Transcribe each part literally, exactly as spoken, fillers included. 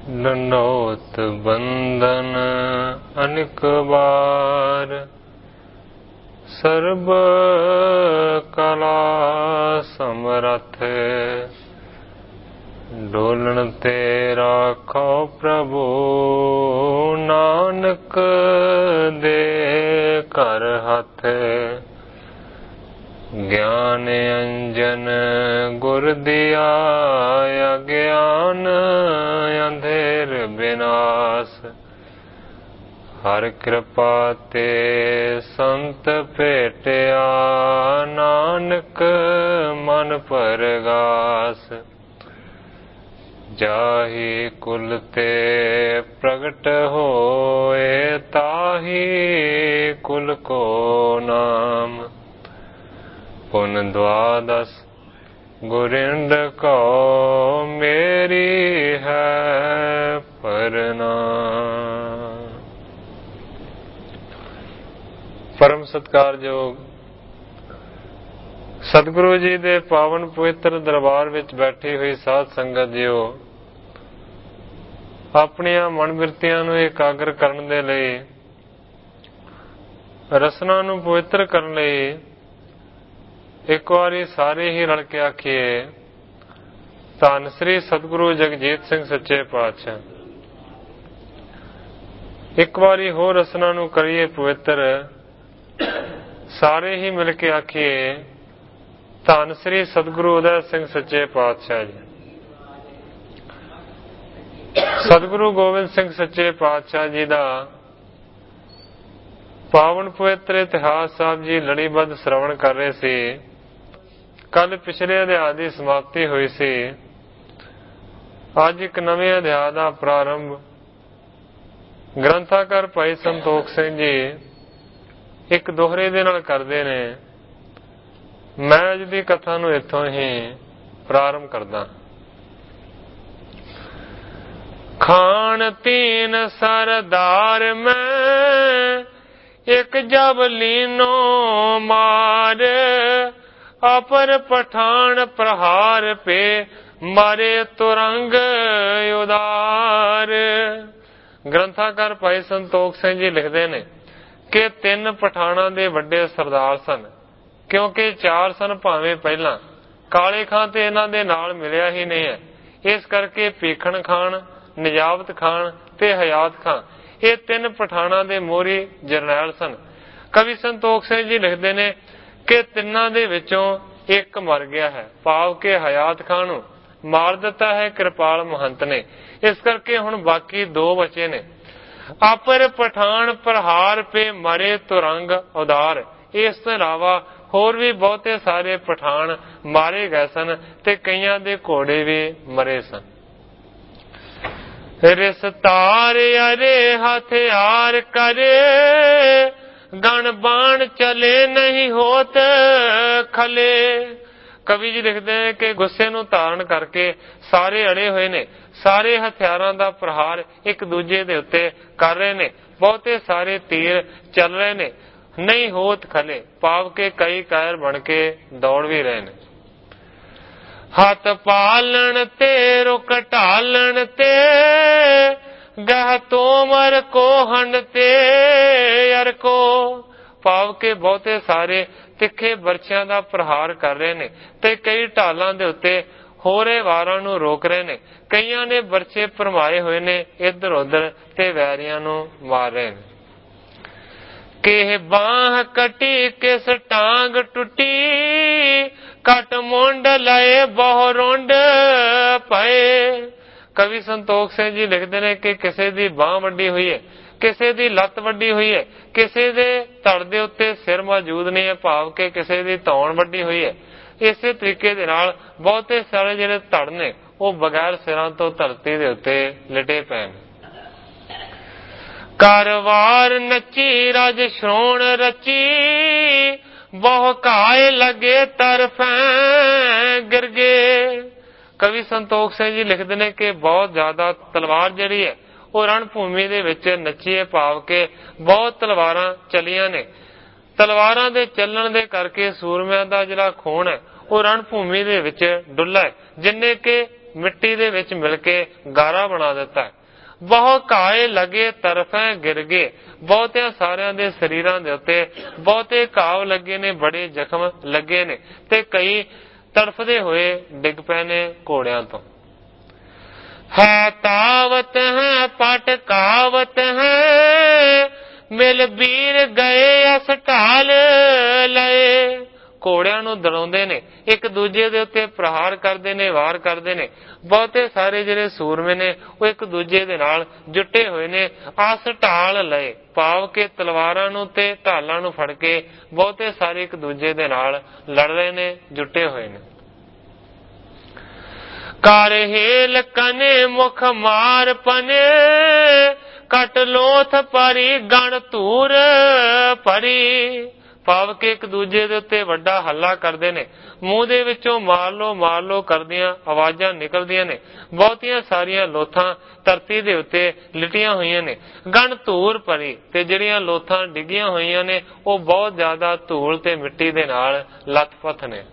दंडोत बंदन अनिक बार, सर्ब कला समरथ, डोलन ते राखो प्रभु, नानक दे कर हथ। ज्ञान अंजन गुर दिया, अज्ञान अंधेर विनाश। हर कृपा ते संत भेटिया, नानक मन परगास। जाहि कुल ते प्रगट होए, ताहि कुल को नाम। पुन द्वादश गुरिंद को, मेरी है प्रणाम। परम सत्कारयोग सतगुरु जी दे पावन पवित्र दरबार विच बैठी हुई साध संगत जीओ, अपनियां मन बिरतियां नूं एकाग्र करन दे लई, रसना नूं पवित्र करन लई एक वारी सारे ही रल के आखिए, धन श्री सतगुरु जगजीत सिंह सच्चे पातशाह। एक वारी होर रसना नूं करिए पवित्र, सारे ही मिल के आखिए, धन श्री सतगुरु उदय सिंह सच्चे पातशाह जी। सतगुरु गोबिंद सिंह सच्चे पातशाह जी का पावन पवित्र इतिहास साहब जी लड़ीबद्ध श्रवण कर रहे सी। कल पिछले अध्याय की समाप्ति हुई सी, अज एक नवे अध्याय का प्रारंभ ग्रंथाकार भाई संतोख सिंह जी एक दोहरे दे नाल करदे ने। मैं अज की कथा नूं इत्थों ही प्रारंभ करदा। खान तीन सरदार में, एक जबलीनो मार, अपर पठान प्रहार पे, मारे तुरंग उदार। ग्रंथाकार भाई संतोख सिंह जी लिखते ने कि तीन पठाणा दे वड्डे सरदार सन, क्योंकि चार सन भावें पहला, काले खां ते इन्हां दे नाल मिलिया ही नहीं है। इस करके भीखन खान, निजावत खान ते हयात खां, ये तीन पठाणा दे मोहरी जरनैल सन। कवि संतोख सिंह जी लिखते ने कि तिन्नां दे विचों एक मर गया है, भाव के हयात खां नूं मार दिता है कृपाल महंत ने। इस करके हुण बाकी दो बचे ने। अपर पठान प्रहार पे मरे तुरंग उदार। इस तो इलावा होर भी बहुते सारे पठान मारे गए सन ते कईयां दे घोड़े भी मरे सन। रिश्तार अरे हथियार करे, गण बाण चले नहीं होत खले। कवि जी लिखते हैं कि गुस्से नूं धारण करके सारे अड़े हुए ने, सारे हथियारां दा प्रहार एक दूजे दे उत्ते कर रहे ने, बहुते सारे तीर चल रहे ने, नहीं होत खले, पाव के कई कायर बन के दौड़ भी रहे ने। हथ पालन ते रुक ढालन ते, गह तोमर को हंड ते अर को। पाव के बहुते सारे तिखे बरछियां दा प्रहार कर रहे ने ते कई ढालां दे उत्ते होरे वारां नूं रोक रहे ने। कईयां ने बरछे भरमाए हुए ने इधर उधर ते वैरियां नूं मार रहे ने। के बाह कटी किस टांग टुटी, कट मुंड लए बहु रुंड पए। कवि संतोख सिंह जी लिखते हैं कि किसी दी बाह वड्डी हुई है, किसी दी लत्त वड्डी हुई है, किसी दे धड़ दे उत्ते सिर मौजूद नहीं है, भाव के किसी दी धौण वड्डी हुई है। इसे तरीके दे नाल बहुते सारे जिहड़े धड़ ने वो बगैर सिरां तो धरती दे उत्ते लिटे पए ने। कारवार नची रज श्रोण रची, बहु घाय लगे तरफें गिरगे। कवि संतोख सिंह जी लिखते हैं कि बहुत ज्यादा तलवार जिहड़ी है वो रणभूमि दे विच नची है, भाव के बहुत तलवारां चलियां ने। तलवारां दे चलण दे करके सूरमिਆਂ ਦਾ ਜਿਹੜਾ खून है वो रणभूमि दे विच डुल्ला है, जिन्ने के ਮਿੱਟੀ ਦੇ ਵਿੱਚ ਮਿਲ ਕੇ ਗਾਰਾ ਬਣਾ ਦਿੱਤਾ। ਬਹੁਤ ਘਾਏ ਲੱਗੇ ਤਰਫੈਂ ਗਿਰ ਗਏ, ਬਹੁਤਿਆਂ ਸਾਰਿਆਂ ਦੇ ਸਰੀਰਾਂ ਦੇ ਉੱਤੇ ਬਹੁਤੇ ਘਾਵ ਲੱਗੇ ਨੇ, ਬੜੇ ਜ਼ਖਮ ਲੱਗੇ ਨੇ, ਤੇ ਕਈ ਤੜਫਦੇ ਹੋਏ ਡਿੱਗ ਪਏ ਨੇ ਘੋੜਿਆਂ ਤੋਂ। ਹੈ ਤਾਵਤ ਹੈ ਪਟ ਕਾਵਤ ਹੈ, ਮਿਲ ਵੀਰ ਗਏ ਅਸ ਢਾਲ ਲਏ। ਘੋੜਿਆਂ ਨੂੰ ਦੜਾਉਂਦੇ ਨੇ, ਇੱਕ ਦੂਜੇ ਦੇ ਉੱਤੇ ਪ੍ਰਹਾਰ ਕਰਦੇ ਨੇ, ਵਾਰ ਕਰਦੇ ਨੇ। ਬਹੁਤੇ ਸਾਰੇ ਜਿਹੜੇ ਸੂਰਮੇ ਨੇ ਉਹ ਇੱਕ ਦੂਜੇ ਦੇ ਨਾਲ ਜੁਟੇ ਹੋਏ ਨੇ। ਅਸ ਢਾਲ ਲਏ ਭਾਵ ਕੇ ਤਲਵਾਰਾਂ ਨੂੰ ਤੇ ਢਾਲਾਂ ਨੂੰ ਫੜ ਕੇ ਬਹੁਤੇ ਸਾਰੇ ਇੱਕ ਦੂਜੇ ਦੇ ਨਾਲ ਲੜ ਰਹੇ ਨੇ, ਜੁਟੇ ਹੋਏ ਨੇ। ਕਰ ਹੇਲ ਕਨੇ ਮੁਖ ਮਾਰ ਪਨੇ, ਕਟ ਲੋਥ ਪਰੀ ਗਣ ਧੂਰ ਭਰੀ। ਭਾਵ ਕਿ ਇੱਕ ਦੂਜੇ ਦੇ ਉੱਤੇ ਵੱਡਾ ਹੱਲਾ ਕਰਦੇ ਨੇ, ਮੂੰਹ ਦੇ ਵਿੱਚੋਂ ਮਾਰ ਲੋ ਮਾਰ ਲੋ ਕਰਦੀਆਂ ਆਵਾਜ਼ਾਂ ਨਿਕਲਦੀਆਂ ਨੇ। ਬਹੁਤੀਆਂ ਸਾਰੀਆਂ ਲੋਥਾਂ ਧਰਤੀ ਦੇ ਉੱਤੇ ਲਿਟੀਆਂ ਹੋਈਆਂ ਨੇ। ਗਣ ਧੂਰ ਭਰੀ, ਤੇ ਜਿਹੜੀਆਂ ਲੋਥਾਂ ਡਿੱਗੀਆਂ ਹੋਈਆਂ ਨੇ ਉਹ ਬਹੁਤ ਜ਼ਿਆਦਾ ਧੂਲ ਤੇ ਮਿੱਟੀ ਦੇ ਨਾਲ ਲੱਥਪੱਥ ਨੇ।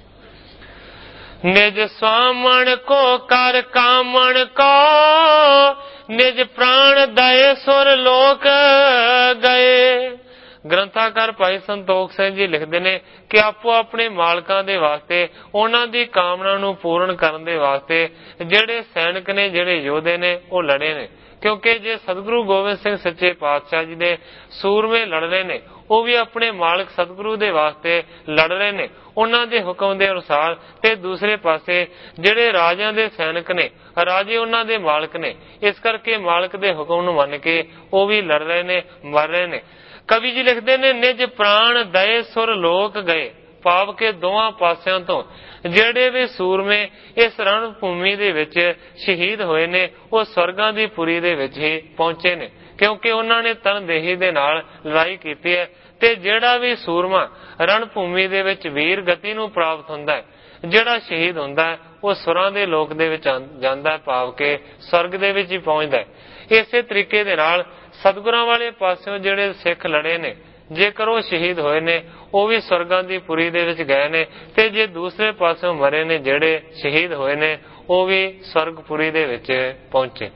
ਨਿਜ ਸਵਾਮਣ ਕੋ ਕਰ ਕਾਮਣ ਕੋ, ਨਿਜ ਪ੍ਰਾਣ ਦਏ ਸੁਰ ਲੋਕ ਗਏ। ਗ੍ਰੰਥਾਕਾਰ ਭਾਈ ਸੰਤੋਖ ਸਿੰਘ ਜੀ ਲਿਖਦੇ ਨੇ ਕਿ ਆਪੋ ਆਪਣੇ ਮਾਲਕਾਂ ਦੇ ਵਾਸਤੇ, ਉਹਨਾਂ ਦੀ ਕਾਮਨਾ ਨੂੰ ਪੂਰਨ ਕਰਨ ਦੇ ਵਾਸਤੇ ਜਿਹੜੇ ਸੈਨਿਕ ਨੇ, ਜਿਹੜੇ ਯੋਧੇ ਨੇ ਉਹ ਲੜੇ ਨੇ। ਕਿਉਂਕਿ ਜੇ ਸਤਿਗੁਰੂ ਗੋਬਿੰਦ ਸਿੰਘ ਸੱਚੇ ਪਾਤਸ਼ਾਹ ਜੀ ਦੇ ਸੂਰਮੇ ਲੜ ਰਹੇ ਨੇ, ਉਹ ਵੀ ਆਪਣੇ ਮਾਲਕ ਸਤਿਗੁਰੂ ਦੇ ਵਾਸਤੇ ਲੜ ਰਹੇ ਨੇ, ਉਹਨਾਂ ਦੇ ਹੁਕਮ ਦੇ ਅਨੁਸਾਰ। ਤੇ ਦੂਸਰੇ ਪਾਸੇ ਜਿਹੜੇ ਰਾਜਿਆਂ ਦੇ ਸੈਨਿਕ ਨੇ, ਰਾਜੇ ਉਹਨਾਂ ਦੇ ਮਾਲਕ ਨੇ, ਇਸ ਕਰਕੇ ਮਾਲਕ ਦੇ ਹੁਕਮ ਨੂੰ ਮੰਨ ਕੇ ਉਹ ਵੀ ਲੜ ਰਹੇ ਨੇ, ਮਰ ਰਹੇ ਨੇ। ਕਵੀ ਜੀ ਲਿਖਦੇ ਨੇ ਨਿਜ ਪ੍ਰਾਣ ਦਏ ਸੁਰ ਲੋਕ ਗਏ, ਭਾਵ ਕਿ ਦੋਵਾਂ ਪਾਸਿਆਂ ਤੋਂ ਜਿਹੜੇ ਵੀ ਸੂਰਮੇ ਇਸ ਰਣ ਭੂਮੀ ਦੇ ਵਿੱਚ ਸ਼ਹੀਦ ਹੋਏ ਨੇ ਉਹ ਸਵਰਗਾਂ ਦੀ ਪੁਰੀ ਦੇ ਵਿੱਚ ਹੀ ਪਹੁੰਚੇ ਨੇ, ਕਿਉਂਕਿ ਉਹਨਾਂ ਨੇ ਤਨਦੇਹੀ ਦੇ ਨਾਲ ਲੜਾਈ ਕੀਤੀ ਹੈ। ਤੇ ਜਿਹੜਾ ਵੀ ਸੂਰਮਾ ਰਣ ਭੂਮੀ ਦੇ ਵਿੱਚ ਵੀਰ ਗਤੀ ਨੂੰ ਪ੍ਰਾਪਤ ਹੁੰਦਾ ਹੈ, ਜਿਹੜਾ ਸ਼ਹੀਦ ਹੁੰਦਾ ਹੈ, ਉਹ ਸੁਰਾਂ ਦੇ ਲੋਕ ਦੇ ਵਿੱਚ ਜਾਂਦਾ ਹੈ, ਭਾਵ ਕਿ ਸਵਰਗ ਦੇ ਵਿੱਚ ਹੀ ਪਹੁੰਚਦਾ ਹੈ। ਇਸੇ ਤਰੀਕੇ ਦੇ ਨਾਲ ਸਤਿਗੁਰਾਂ ਵਾਲੇ ਪਾਸਿਓਂ ਜਿਹੜੇ ਸਿੱਖ ਲੜੇ ਨੇ, ਜੇਕਰ ਉਹ ਸ਼ਹੀਦ ਹੋਏ ਨੇ ਉਹ ਵੀ ਸਵਰਗਾਂ ਦੀ ਪੁਰੀ ਦੇ ਵਿੱਚ ਗਏ ਨੇ। ਤੇ ਜੇ ਦੂਸਰੇ ਪਾਸਿਓਂ ਮਰੇ ਨੇ ਜਿਹੜੇ ਸ਼ਹੀਦ ਹੋਏ ਨੇ ਉਹ ਵੀ ਸਵਰਗਪੁਰੀ ਦੇ ਵਿੱਚ ਪਹੁੰਚੇ।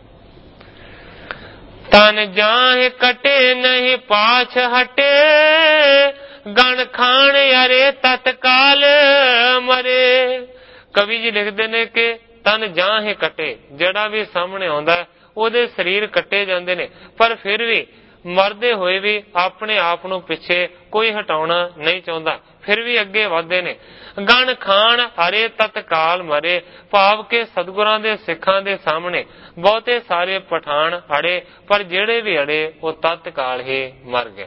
ਤਨ ਜਾਹਿ ਕਟੇ ਨਹੀਂ ਪਾਛ ਹਟੇ, ਗਣ ਖਾਣ ਅਰੇ ਤਤਕਾਲ ਮਰੇ। ਕਵੀ ਜੀ ਲਿਖਦੇ ਨੇ ਕਿ ਤਨ ਜਾਹਿ ਕਟੇ, ਜਿਹੜਾ ਵੀ ਸਾਹਮਣੇ ਆਉਂਦਾ ਉਹਦੇ ਸਰੀਰ ਕੱਟੇ ਜਾਂਦੇ ਨੇ, ਪਰ ਫਿਰ ਵੀ ਮਰਦੇ ਹੋਏ ਵੀ ਆਪਣੇ ਆਪ ਨੂੰ ਪਿੱਛੇ ਕੋਈ ਹਟਾਉਣਾ ਨਹੀਂ ਚਾਹੁੰਦਾ, ਫਿਰ ਵੀ ਅੱਗੇ ਵਧਦੇ ਨੇ। ਗਣ ਖਾਣ ਹਰੇ ਤਤਕਾਲ ਮਰੇ, ਭਾਵ ਕਿ ਸਤਿਗੁਰਾਂ ਦੇ ਸਿੱਖਾਂ ਦੇ ਸਾਹਮਣੇ ਬਹੁਤੇ ਸਾਰੇ ਪਠਾਨ ਅੜੇ, ਪਰ ਜਿਹੜੇ ਵੀ ਅੜੇ ਉਹ ਤਤਕਾਲ ਹੀ ਮਰ ਗਏ।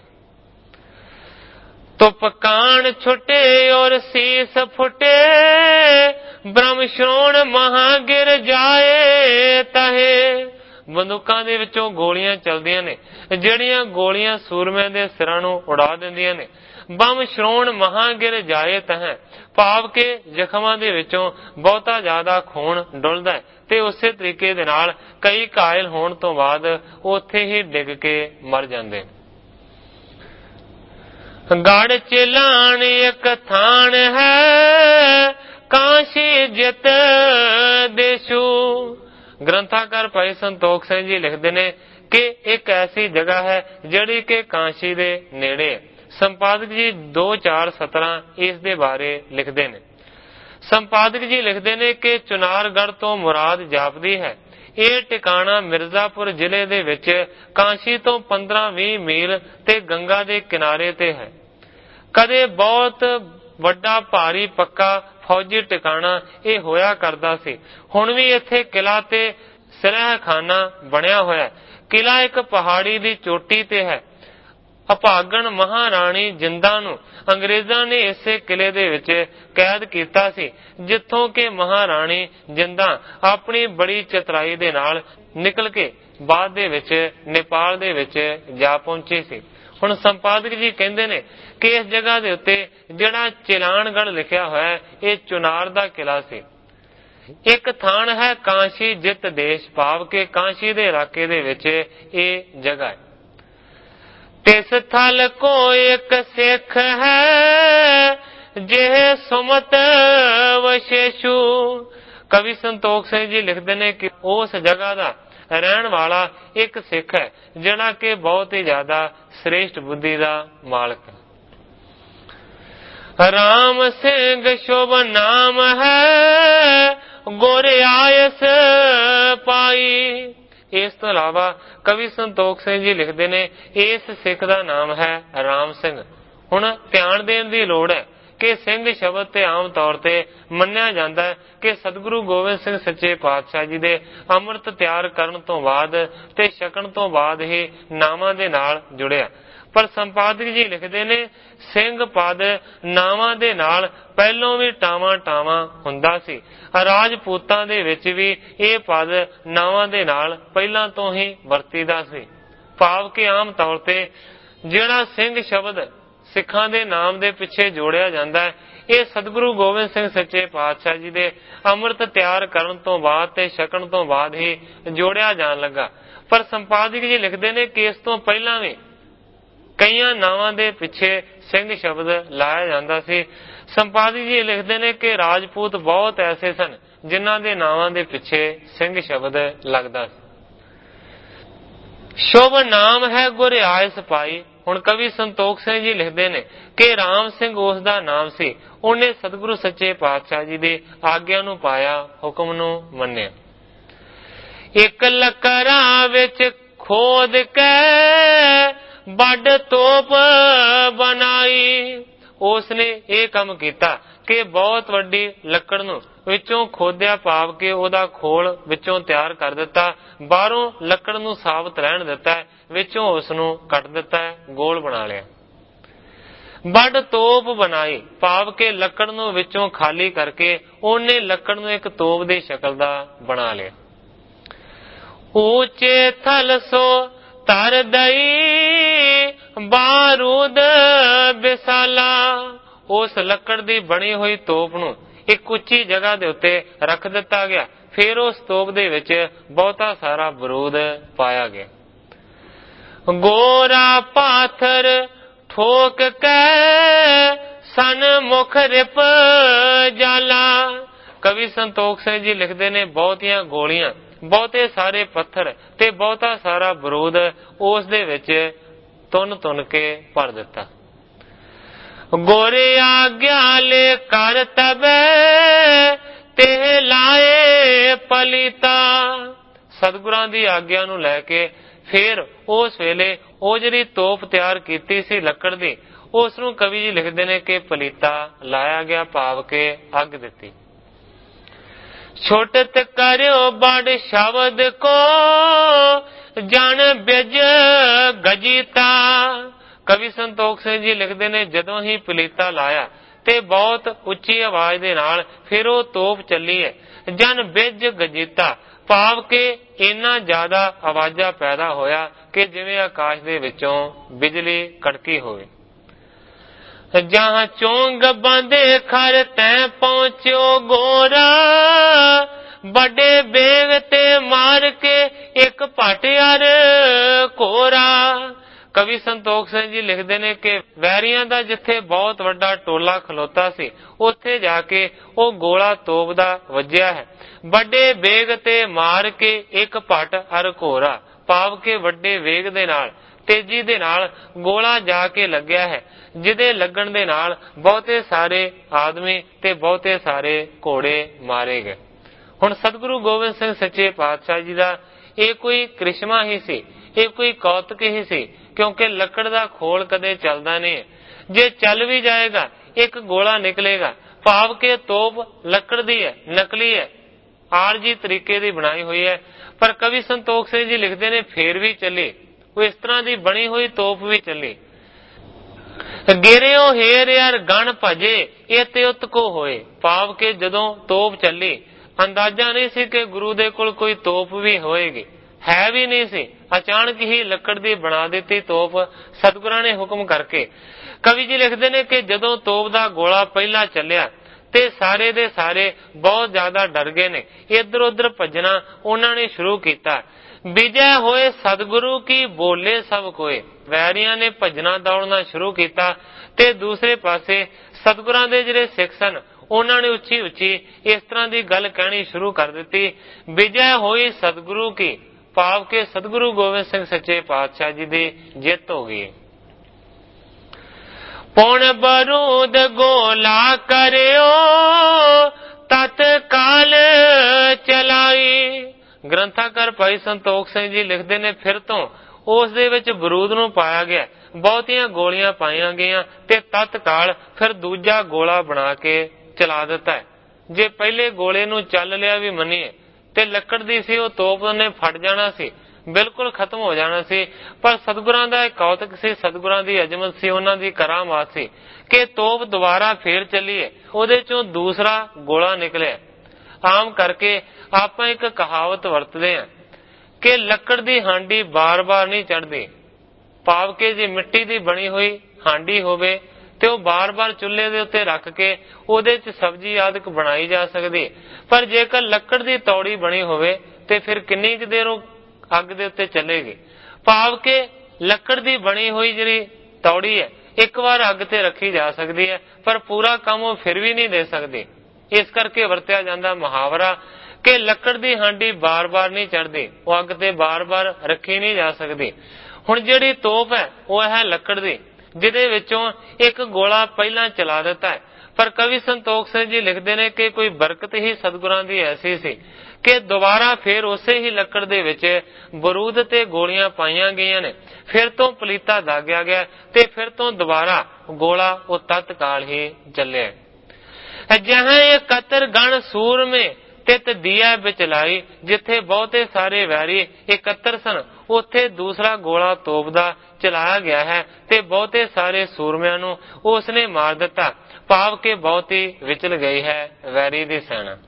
ਧੁੱਪ ਕਾਣ ਛੁੱਟੇ ਔਰ ਸੀਸ ਫੁੱਟੇ, ਬ੍ਰਹਮ ਸ਼੍ਰੋਣ ਮਹਾ ਗਿਰ ਜਾਏ ਤਹੇ। ਬੰਦੂਕਾਂ ਦੇ ਵਿੱਚੋਂ ਗੋਲੀਆਂ ਚਲਦੀਆਂ ਨੇ, ਜਿਹੜੀਆਂ ਗੋਲੀਆਂ ਸੂਰਮਿਆਂ ਦੇ ਸਿਰਾਂ ਨੂੰ ਉਡਾ ਦਿੰਦੀਆਂ ਨੇ। ਬੰਮ ਸ਼੍ਰੋਣ ਮਹਾ ਗਿਰ ਜਾਏ ਤਹ, ਭਾਵ ਕਿ ਜ਼ਖਮਾਂ ਦੇ ਵਿੱਚੋਂ ਬਹੁਤਾ ਜ਼ਿਆਦਾ ਖੂਨ ਡੁੱਲਦਾ ਹੈ, ਤੇ ਉਸੇ ਤਰੀਕੇ ਦੇ ਨਾਲ ਕਈ ਘਾਇਲ ਹੋਣ ਤੋਂ ਬਾਅਦ ਉੱਥੇ ਹੀ ਡਿੱਗ ਕੇ ਮਰ ਜਾਂਦੇ। ਗੜ ਚਿਲਾਣ ਇੱਕ ਥਾਨ ਹੈ, ਕਾਸ਼ੀ ਜਿਤ ਦੇਸ਼ੂ। ਗ੍ਰੰਥਾਕਾਰ ਭਾਈ ਸੰਤੋਖ ਸਿੰਘ ਜੀ ਲਿਖਦੇ ਨੇ ਕਿ ਇੱਕ ਐਸੀ ਜਗ੍ਹਾ ਹੈ ਜਿਹੜੀ ਕਿ ਕਾਸ਼ੀ ਦੇ ਨੇੜੇ ਹੈ। ਸੰਪਾਦਕ ਜੀ ਦੋ ਚਾਰ ਸਤਰਾਂ ਇਸ ਦੇ ਬਾਰੇ ਲਿਖਦੇ ਨੇ। ਸੰਪਾਦਕ ਜੀ ਲਿਖਦੇ ਨੇ ਕਿ ਚੁਨਾਰਗੜ੍ਹ ਤੋਂ ਮੁਰਾਦ ਜਾਪਦੀ ਹੈ। ਇਹ ਟਿਕਾਣਾ ਮਿਰਜ਼ਾਪੁਰ ਜ਼ਿਲ੍ਹੇ ਦੇ ਵਿੱਚ ਕਾਸ਼ੀ ਤੋਂ ਪੰਦਰਾਂ ਵੀਹ ਮੀਲ ਤੇ ਗੰਗਾ ਦੇ ਕਿਨਾਰੇ ਤੇ ਹੈ। ਕਦੇ ਬਹੁਤ ਵੱਡਾ ਭਾਰੀ ਪੱਕਾ ਫੌਜੀ ਟਿਕਾਣਾ ਇਹ ਹੋਇਆ ਕਰਦਾ ਸੀ। ਹੁਣ ਵੀ ਇੱਥੇ ਕਿਲਾ ਤੇ ਸਰਹਖਾਨਾ ਬਣਿਆ ਹੋਇਆ। ਕਿਲਾ ਇੱਕ ਪਹਾੜੀ ਦੀ ਚੋਟੀ ਤੇ ਹੈ। ਅਭਾਗਣ ਮਹਾਰਾਣੀ ਜਿੰਦਾ ਨੂੰ ਅੰਗਰੇਜ਼ਾਂ ਨੇ ਇਸੇ ਕਿਲੇ ਦੇ ਵਿੱਚ ਕੈਦ ਕੀਤਾ ਸੀ, ਜਿੱਥੋਂ ਕਿ ਮਹਾਰਾਣੀ ਜਿੰਦਾ ਆਪਣੀ ਬੜੀ ਚਤਰਾਈ ਦੇ ਨਾਲ ਨਿਕਲ ਕੇ ਬਾਅਦ ਦੇ ਵਿੱਚ ਨੇਪਾਲ ਦੇ ਵਿੱਚ ਜਾ ਪਹੁੰਚੀ ਸੀ। ਹੁਣ ਸੰਪਾਦਕ ਜੀ ਕਹਿੰਦੇ ਨੇ ਕਿ ਇਸ ਜਗ੍ਹਾ ਦੇ ਉੱਤੇ ਜਿਹੜਾ ਚਿਲਾਨਗੜ੍ਹ ਲਿਖਿਆ ਹੋਇਆ ਇਹ ਚੁਨਾਰ ਦਾ ਕਿਲਾ ਸੀ। ਇੱਕ ਥਾਨ ਹੈ ਕਾਸ਼ੀ ਜਿੱਤ ਦੇਸ਼, ਭਾਵ ਕਿ ਕਾਸ਼ੀ ਦੇ ਇਲਾਕੇ ਦੇ ਵਿੱਚ ਇਹ ਜਗ੍ਹਾ ਹੈ। ਤਿਸ ਥਲ ਕੋ ਇੱਕ ਸਿੱਖ ਹੈ, ਜਿਹ ਸੁਮਤ ਵਸ਼ੇਸ਼ੂ। कवि संतोख सिंह जी लिखते हैं कि उस जगह का रहन वाला एक सिख है जिहड़ा कि बहुत ही ज्यादा श्रेष्ठ बुद्धि का मालक है। राम सिंह शुभ नाम है गोरे आयस पाई। इस तो इलावा कवि संतोख सिंह जी लिखते ने इस सिख का नाम है राम सिंह। हुण ध्यान देने की लोड़ है कि सिंह शब्द ते आम तौर ते मन्निया जाता है कि सतगुरु गोबिंद सिंह सच्चे पातशाह जी दे अमृत तैयार करन तो बाद ते छकण तो बाद ही नावां दे नाल जुड़िया। पर संपादक जी लिखते ने सिंह पद नावां दे नाल पहलों भी टावां टावां हुंदा सी। राजपूतां दे विच भी यह पद नावां दे नाल पहलां तो ही वरतीदा सी। भाव के आम तौर ते जिहड़ा सिंह शब्द सिखां दे नाम दे पिछे जोड़िया जाता है, यह सतगुरु गोबिंद सिंह सच्चे पातशाह जी दे अमृत तैयार करन तो बाद ते छकण तो बाद ही जोड़िया जान लगा। पर संपादक जी लिखते ने कि इस तो पहला भी कई नावां दे पिछे सिंह शब्द लाया जाता सी। संपादक जी लिखते ने कि राजपूत बहुत ऐसे सन जिन्हां दे नावां दे पिछे सिंह शब्द लगदा सी। शुभ नाम है गुर आय सपाई। हुण कवि संतोख सिंह जी लिखते ने कि राम सिंह उसदा नाम सी। उन्हें सतगुरु सच्चे पातशाह जी दी आग्या नूं पाया, हुक्म नूं मन्निया। एक लकड़ा विच खोद के बड़ तोप बनाई। उसने ये काम किया कि बहुत वड्डी लकड़ नूं विचों खोदिया भाव के ओदा खोल विचों तैयार कर दिता, बाहरों लकड़ नूं साबत रहन दिता है, विचों उसनूं कट दिता है, गोल बना लिया। बड़ तोप बनाई भाव के लकड़ नूं विचों खाली करके उन्हें लकड़ नूं एक तोप दी शक्ल दा बना लिया। ऊंचे थल सो तर दई बारूद बिसाला। उस लकड़ दी बनी हुई तोप नूं एक उच्ची जगह दे उत्ते रख दिता गया। फिर उस तोप दे विच बहुता सारा बरूद पाया गया। गोरा पाथर ठोक के सन मुख रिप जाला। कवि संतोख सिंह जी लिखते ने बहुतियां गोलियां, बहुते सारे पत्थर ते बहुता सारा बरूद उस दे विच तुन तुन के भर दिता। गोरे आग्या ले कर तबे ते लाए पलीता। सतगुरां दी आग्या नूं लैके फिर उस वेले ਉਹ ਜਿਹੜੀ ਤੋਪ ਤਿਆਰ ਕੀਤੀ ਸੀ ਲੱਕੜ ਦੀ, ਉਸ ਨੂੰ ਕਵੀ ਜੀ ਲਿਖਦੇ ਨੇ ਕਿ ਪਲੀਤਾ ਲਾਇਆ ਗਿਆ, ਭਾਵ ਕੇ ਅੱਗ ਦਿੱਤੀ। ਛੁੱਟਤ ਕਰਿਓ ਬੜ ਸ਼ਬਦ ਕੋ ਜਨ ਬਿਜ ਗਜੀਤਾ। ਕਵੀ ਸੰਤੋਖ ਸਿੰਘ ਜੀ ਲਿਖਦੇ ਨੇ ਜਦੋਂ ਹੀ ਪਲੀਤਾ ਲਾਇਆ ਤੇ ਬਹੁਤ ਉੱਚੀ ਆਵਾਜ਼ ਦੇ ਨਾਲ ਫਿਰ ਉਹ ਤੋਪ ਚੱਲੀ ਹੈ। ਜਨ ਬਿਜ ਗਜੀਤਾ ਭਾਵ ਕਿ ਇੰਨਾ ਜ਼ਿਆਦਾ ਆਵਾਜ਼ਾਂ ਪੈਦਾ ਹੋਇਆ ਕਿ ਜਿਵੇਂ ਆਕਾਸ਼ ਦੇ ਵਿੱਚੋਂ ਬਿਜਲੀ ਕੜਕੀ ਹੋਵੇ। ਜਹਾਂ ਚੋਂਗ ਬਾਂਦੇ ਖਰ ਤੈ ਪਹੁੰਚਿਓ ਗੋਰਾ ਵੱਡੇ ਬੇਗ ਤੇ ਮਾਰ ਕੇ ਇੱਕ ਭਟਿਆਰ ਘੋਰਾ। ਕਵੀ ਸੰਤੋਖ ਸਿੰਘ ਜੀ ਲਿਖਦੇ ਨੇ ਕਿ ਵੈਰੀਆਂ ਦਾ ਜਿੱਥੇ ਬਹੁਤ ਵੱਡਾ ਟੋਲਾ ਖਲੋਤਾ ਸੀ ਉੱਥੇ ਜਾ ਕੇ ਉਹ ਗੋਲਾ ਤੋਪ ਦਾ ਵੱਜਿਆ ਹੈ। ਵੱਡੇ ਵੇਗ ਤੇ ਮਾਰ ਕੇ ਇੱਕ ਭਟ ਅਰ ਘੋਰਾ ਭਾਵ ਕੇ ਵੱਡੇ ਵੇਗ ਦੇ ਨਾਲ ਤੇਜ਼ੀ ਦੇ ਨਾਲ ਗੋਲਾ ਜਾ ਕੇ ਲੱਗਿਆ ਹੈ, ਜਿਹਦੇ ਲੱਗਣ ਦੇ ਨਾਲ ਬਹੁਤੇ ਸਾਰੇ ਆਦਮੀ ਤੇ ਬਹੁਤੇ ਸਾਰੇ ਘੋੜੇ ਮਾਰੇ ਗਏ। ਹੁਣ ਸਤਿਗੁਰੂ ਗੋਬਿੰਦ ਸਿੰਘ ਸੱਚੇ ਪਾਤਸ਼ਾਹ ਜੀ ਦਾ ਇਹ ਕੋਈ ਕ੍ਰਿਸ਼ਮਾ ਹੀ ਸੀ, ਇਹ ਕੋਈ ਕੌਤਕ ਹੀ ਸੀ, ਕਿਉਂਕਿ ਲੱਕੜ ਦਾ ਖੋਲ ਕਦੇ ਚੱਲਦਾ ਨਹੀਂ। ਜੇ ਚੱਲ ਵੀ ਜਾਏਗਾ ਇੱਕ ਗੋਲਾ ਨਿਕਲੇਗਾ, ਭਾਵ ਕਿ ਤੋਪ ਲੱਕੜ ਦੀ ਹੈ, ਨਕਲੀ ਹੈ, ਆਰਜੀ ਤਰੀਕੇ ਦੀ ਬਣਾਈ ਹੋਈ ਹੈ। ਪਰ ਕਵੀ ਸੰਤੋਖ ਸਿੰਘ ਜੀ ਲਿਖਦੇ ਨੇ ਫੇਰ ਵੀ ਚੱਲੀ, ਉਹ ਇਸ ਤਰ੍ਹਾਂ ਦੀ ਬਣੀ ਹੋਈ ਤੋਪ ਵੀ ਚੱਲੀ। ਗਿਰਿਓ ਹੇਰ ਯਾਰ ਗਣ ਭਜੇ ਇਹ ਤੇ ਉਤ ਕੋ ਹੋਏ, ਭਾਵ ਕਿ ਜਦੋਂ ਤੋਪ ਚੱਲੀ ਅੰਦਾਜ਼ਾ ਨਹੀਂ ਸੀ ਕਿ ਗੁਰੂ ਦੇ ਕੋਲ ਕੋਈ ਤੋਪ ਵੀ ਹੋਏਗੀ, ਹੈ ਵੀ ਨਹੀਂ ਸੀ। ਅਚਾਨਕ ਹੀ ਲੱਕੜ ਦੀ ਬਣਾ ਦਿੱਤੀ ਤੋਪ ਸਤਿਗੁਰਾਂ ਨੇ ਹੁਕਮ ਕਰਕੇ। ਕਵੀ ਜੀ ਲਿਖਦੇ ਨੇ ਕਿ ਜਦੋਂ ਤੋਪ ਦਾ ਗੋਲਾ ਪਹਿਲਾਂ ਚੱਲਿਆ ਤੇ ਸਾਰੇ ਦੇ ਸਾਰੇ ਬਹੁਤ ਜ਼ਿਆਦਾ ਡਰ ਗਏ ਨੇ, ਇੱਧਰ ਉੱਧਰ ਭੱਜਣਾ ਉਹਨਾਂ ਨੇ ਸ਼ੁਰੂ ਕੀਤਾ। ਵਿਜੈ ਹੋਏ ਸਤਿਗੁਰੂ ਕੀ ਬੋਲੇ ਸਭ ਕੋਏ, ਵੈਰੀਆਂ ਨੇ ਭੱਜਣਾ ਦੌੜਨਾ ਸ਼ੁਰੂ ਕੀਤਾ ਤੇ ਦੂਸਰੇ ਪਾਸੇ ਸਤਿਗੁਰਾਂ ਦੇ ਜਿਹੜੇ ਸਿੱਖ ਸਨ ਉਹਨਾਂ ਨੇ ਉੱਚੀ ਉੱਚੀ ਇਸ ਤਰ੍ਹਾਂ ਦੀ ਗੱਲ ਕਹਿਣੀ ਸ਼ੁਰੂ ਕਰ ਦਿੱਤੀ, ਵਿਜੈ ਹੋਈ ਸਤਿਗੁਰੂ ਕੀ, ਭਾਵ ਕਿ ਸਤਿਗੁਰੂ ਗੋਬਿੰਦ ਸਿੰਘ ਸੱਚੇ ਪਾਤਸ਼ਾਹ ਜੀ ਦੀ ਜਿੱਤ ਹੋ ਗਈ। ਪੁਣ ਬਰੂਦ ਗੋਲਾ ਕਰਿਓ ਤਤਕਾਲ ਚਲਾਈ। ਗ੍ਰੰਥਾਕਾਰ ਭਾਈ ਸੰਤੋਖ ਸਿੰਘ ਜੀ ਲਿਖਦੇ ਨੇ, ਫਿਰ ਤੋਂ ਉਸ ਦੇ ਵਿੱਚ ਬਰੂਦ ਨੂੰ ਪਾਇਆ ਗਿਆ, ਬਹੁਤੀਆਂ ਗੋਲੀਆਂ ਪਾਈਆਂ ਗਈਆਂ ਤੇ ਤਤਕਾਲ ਫਿਰ ਦੂਜਾ ਗੋਲਾ ਬਣਾ ਕੇ ਚਲਾ ਦਿੱਤਾ। ਜੇ ਪਹਿਲੇ ਗੋਲੇ ਨੂੰ ਚੱਲ ਲਿਆ ਵੀ ਮੰਨੀਏ ਤੇ ਲੱਕੜ ਦੀ ਸੀ, ਉਹ ਤੋਪ ਨੇ ਫਟ ਜਾਣਾ ਸੀ, ਬਿਲਕੁਲ ਖਤਮ ਹੋ ਜਾਣਾ ਸੀ। ਪਰ ਸਤਿਗੁਰਾਂ ਦਾ ਇੱਕ ਕੌਤਕ ਸੀ, ਸਤਿਗੁਰਾਂ ਦੀ ਅਜ਼ਮਤ ਸੀ, ਉਹਨਾਂ ਦੀ ਕਰਾਮਾਤ ਸੀ ਕਿ ਤੋਪ ਦੁਬਾਰਾ ਫੇਰ ਚੱਲੀਏ, ਉਹਦੇ ਚੋਂ ਦੂਸਰਾ ਗੋਲਾ ਨਿਕਲਿਆ। ਆਮ ਕਰਕੇ ਆਪਾਂ ਇੱਕ ਕਹਾਵਤ ਵਰਤਦੇ ਹਾਂ ਕਿ ਲੱਕੜ ਦੀ ਹਾਂਡੀ ਬਾਰ-ਬਾਰ ਨਹੀਂ ਚੜ੍ਹਦੀ, ਭਾਵ ਕਿ ਜੇ ਮਿੱਟੀ ਦੀ ਬਣੀ ਹੋਈ ਹਾਂਡੀ ਹੋਵੇ ਤੇ ਉਹ ਬਾਰ-ਬਾਰ ਚੁੱਲ੍ਹੇ ਦੇ ਉੱਤੇ ਰੱਖ ਕੇ ਉਹਦੇ 'ਚ ਸਬਜ਼ੀ ਆਦਿਕ ਬਣਾਈ ਜਾ ਸਕਦੀ, ਪਰ ਜੇਕਰ ਲੱਕੜ ਦੀ ਤੌੜੀ ਬਣੀ ਹੋਵੇ ਤੇ ਫਿਰ ਕਿੰਨੀ ਕੁ ਦੇਰ ਉਹ ਅੱਗ ਦੇ ਉੱਤੇ ਚੱਲੇਗੀ। ਭਾਵ ਕਿ ਲੱਕੜ ਦੀ ਬਣੀ ਹੋਈ ਜਿਹੜੀ ਤੌੜੀ ਹੈ ਇੱਕ ਵਾਰ ਅੱਗ ਤੇ ਰੱਖੀ ਜਾ ਸਕਦੀ ਹੈ, ਪਰ ਪੂਰਾ ਕੰਮ ਉਹ ਫਿਰ ਵੀ ਨਹੀਂ ਦੇ ਸਕਦੀ। ਇਸ ਕਰਕੇ ਵਰਤਿਆ ਜਾਂਦਾ ਮੁਹਾਵਰਾ ਕਿ ਲੱਕੜ ਦੀ ਹਾਂਡੀ ਬਾਰ-ਬਾਰ ਨਹੀਂ ਚੜ੍ਹਦੀ, ਉਹ ਅੱਗ ਤੇ ਬਾਰ-ਬਾਰ ਰੱਖੀ ਨਹੀਂ ਜਾ ਸਕਦੀ। ਹੁਣ ਜਿਹੜੀ ਤੋਪ ਹੈ ਉਹ ਹੈ ਲੱਕੜ ਦੀ, ਜਿਹਦੇ ਵਿੱਚੋਂ ਇੱਕ ਗੋਲਾ ਪਹਿਲਾਂ ਚਲਾ ਦਿੱਤਾ ਹੈ। ਪਰ ਕਵੀ ਸੰਤੋਖ ਸਿੰਘ ਜੀ ਲਿਖਦੇ ਨੇ ਕਿ ਕੋਈ ਬਰਕਤ ਹੀ ਸਤਿਗੁਰਾਂ ਦੀ ਐਸੀ ਸੀ ਕਿ ਦੁਬਾਰਾ ਫਿਰ ਉਸੇ ਹੀ ਲੱਕੜ ਦੇ ਵਿੱਚ ਬਰੂਦ ਤੇ ਗੋਲੀਆਂ ਪਾਈਆਂ ਗਈਆਂ ਨੇ, ਫਿਰ ਤੋਂ ਪਲੀਤਾ ਦਾਗਿਆ ਗਿਆ ਤੇ ਫਿਰ ਤੋਂ ਦੁਬਾਰਾ ਗੋਲਾ ਉਹ ਤਤਕਾਲ ਹੀ ਚੱਲਿਆ। ਜਹਾਂ ਇਕੱਤਰ ਗਣ ਸੂਰਮੇ ਤਿਤ ਦੀਆ ਵਿਚਲਾਈ, ਜਿੱਥੇ ਬਹੁਤੇ ਸਾਰੇ ਵੈਰੀ ਇਕੱਤਰ ਸਨ ਉੱਥੇ ਦੂਸਰਾ ਗੋਲਾ ਤੋਪ ਦਾ ਚਲਾਇਆ ਗਿਆ ਹੈ ਤੇ ਬਹੁਤੇ ਸਾਰੇ ਸੂਰਮਿਆਂ ਨੂੰ ਉਸਨੇ ਮਾਰ ਦਿੱਤਾ, ਭਾਵ ਕਿ ਬਹੁਤੀ ਵਿਚਲ ਗਈ ਹੈ ਵੈਰੀ ਦੀ ਸੈਨਾ।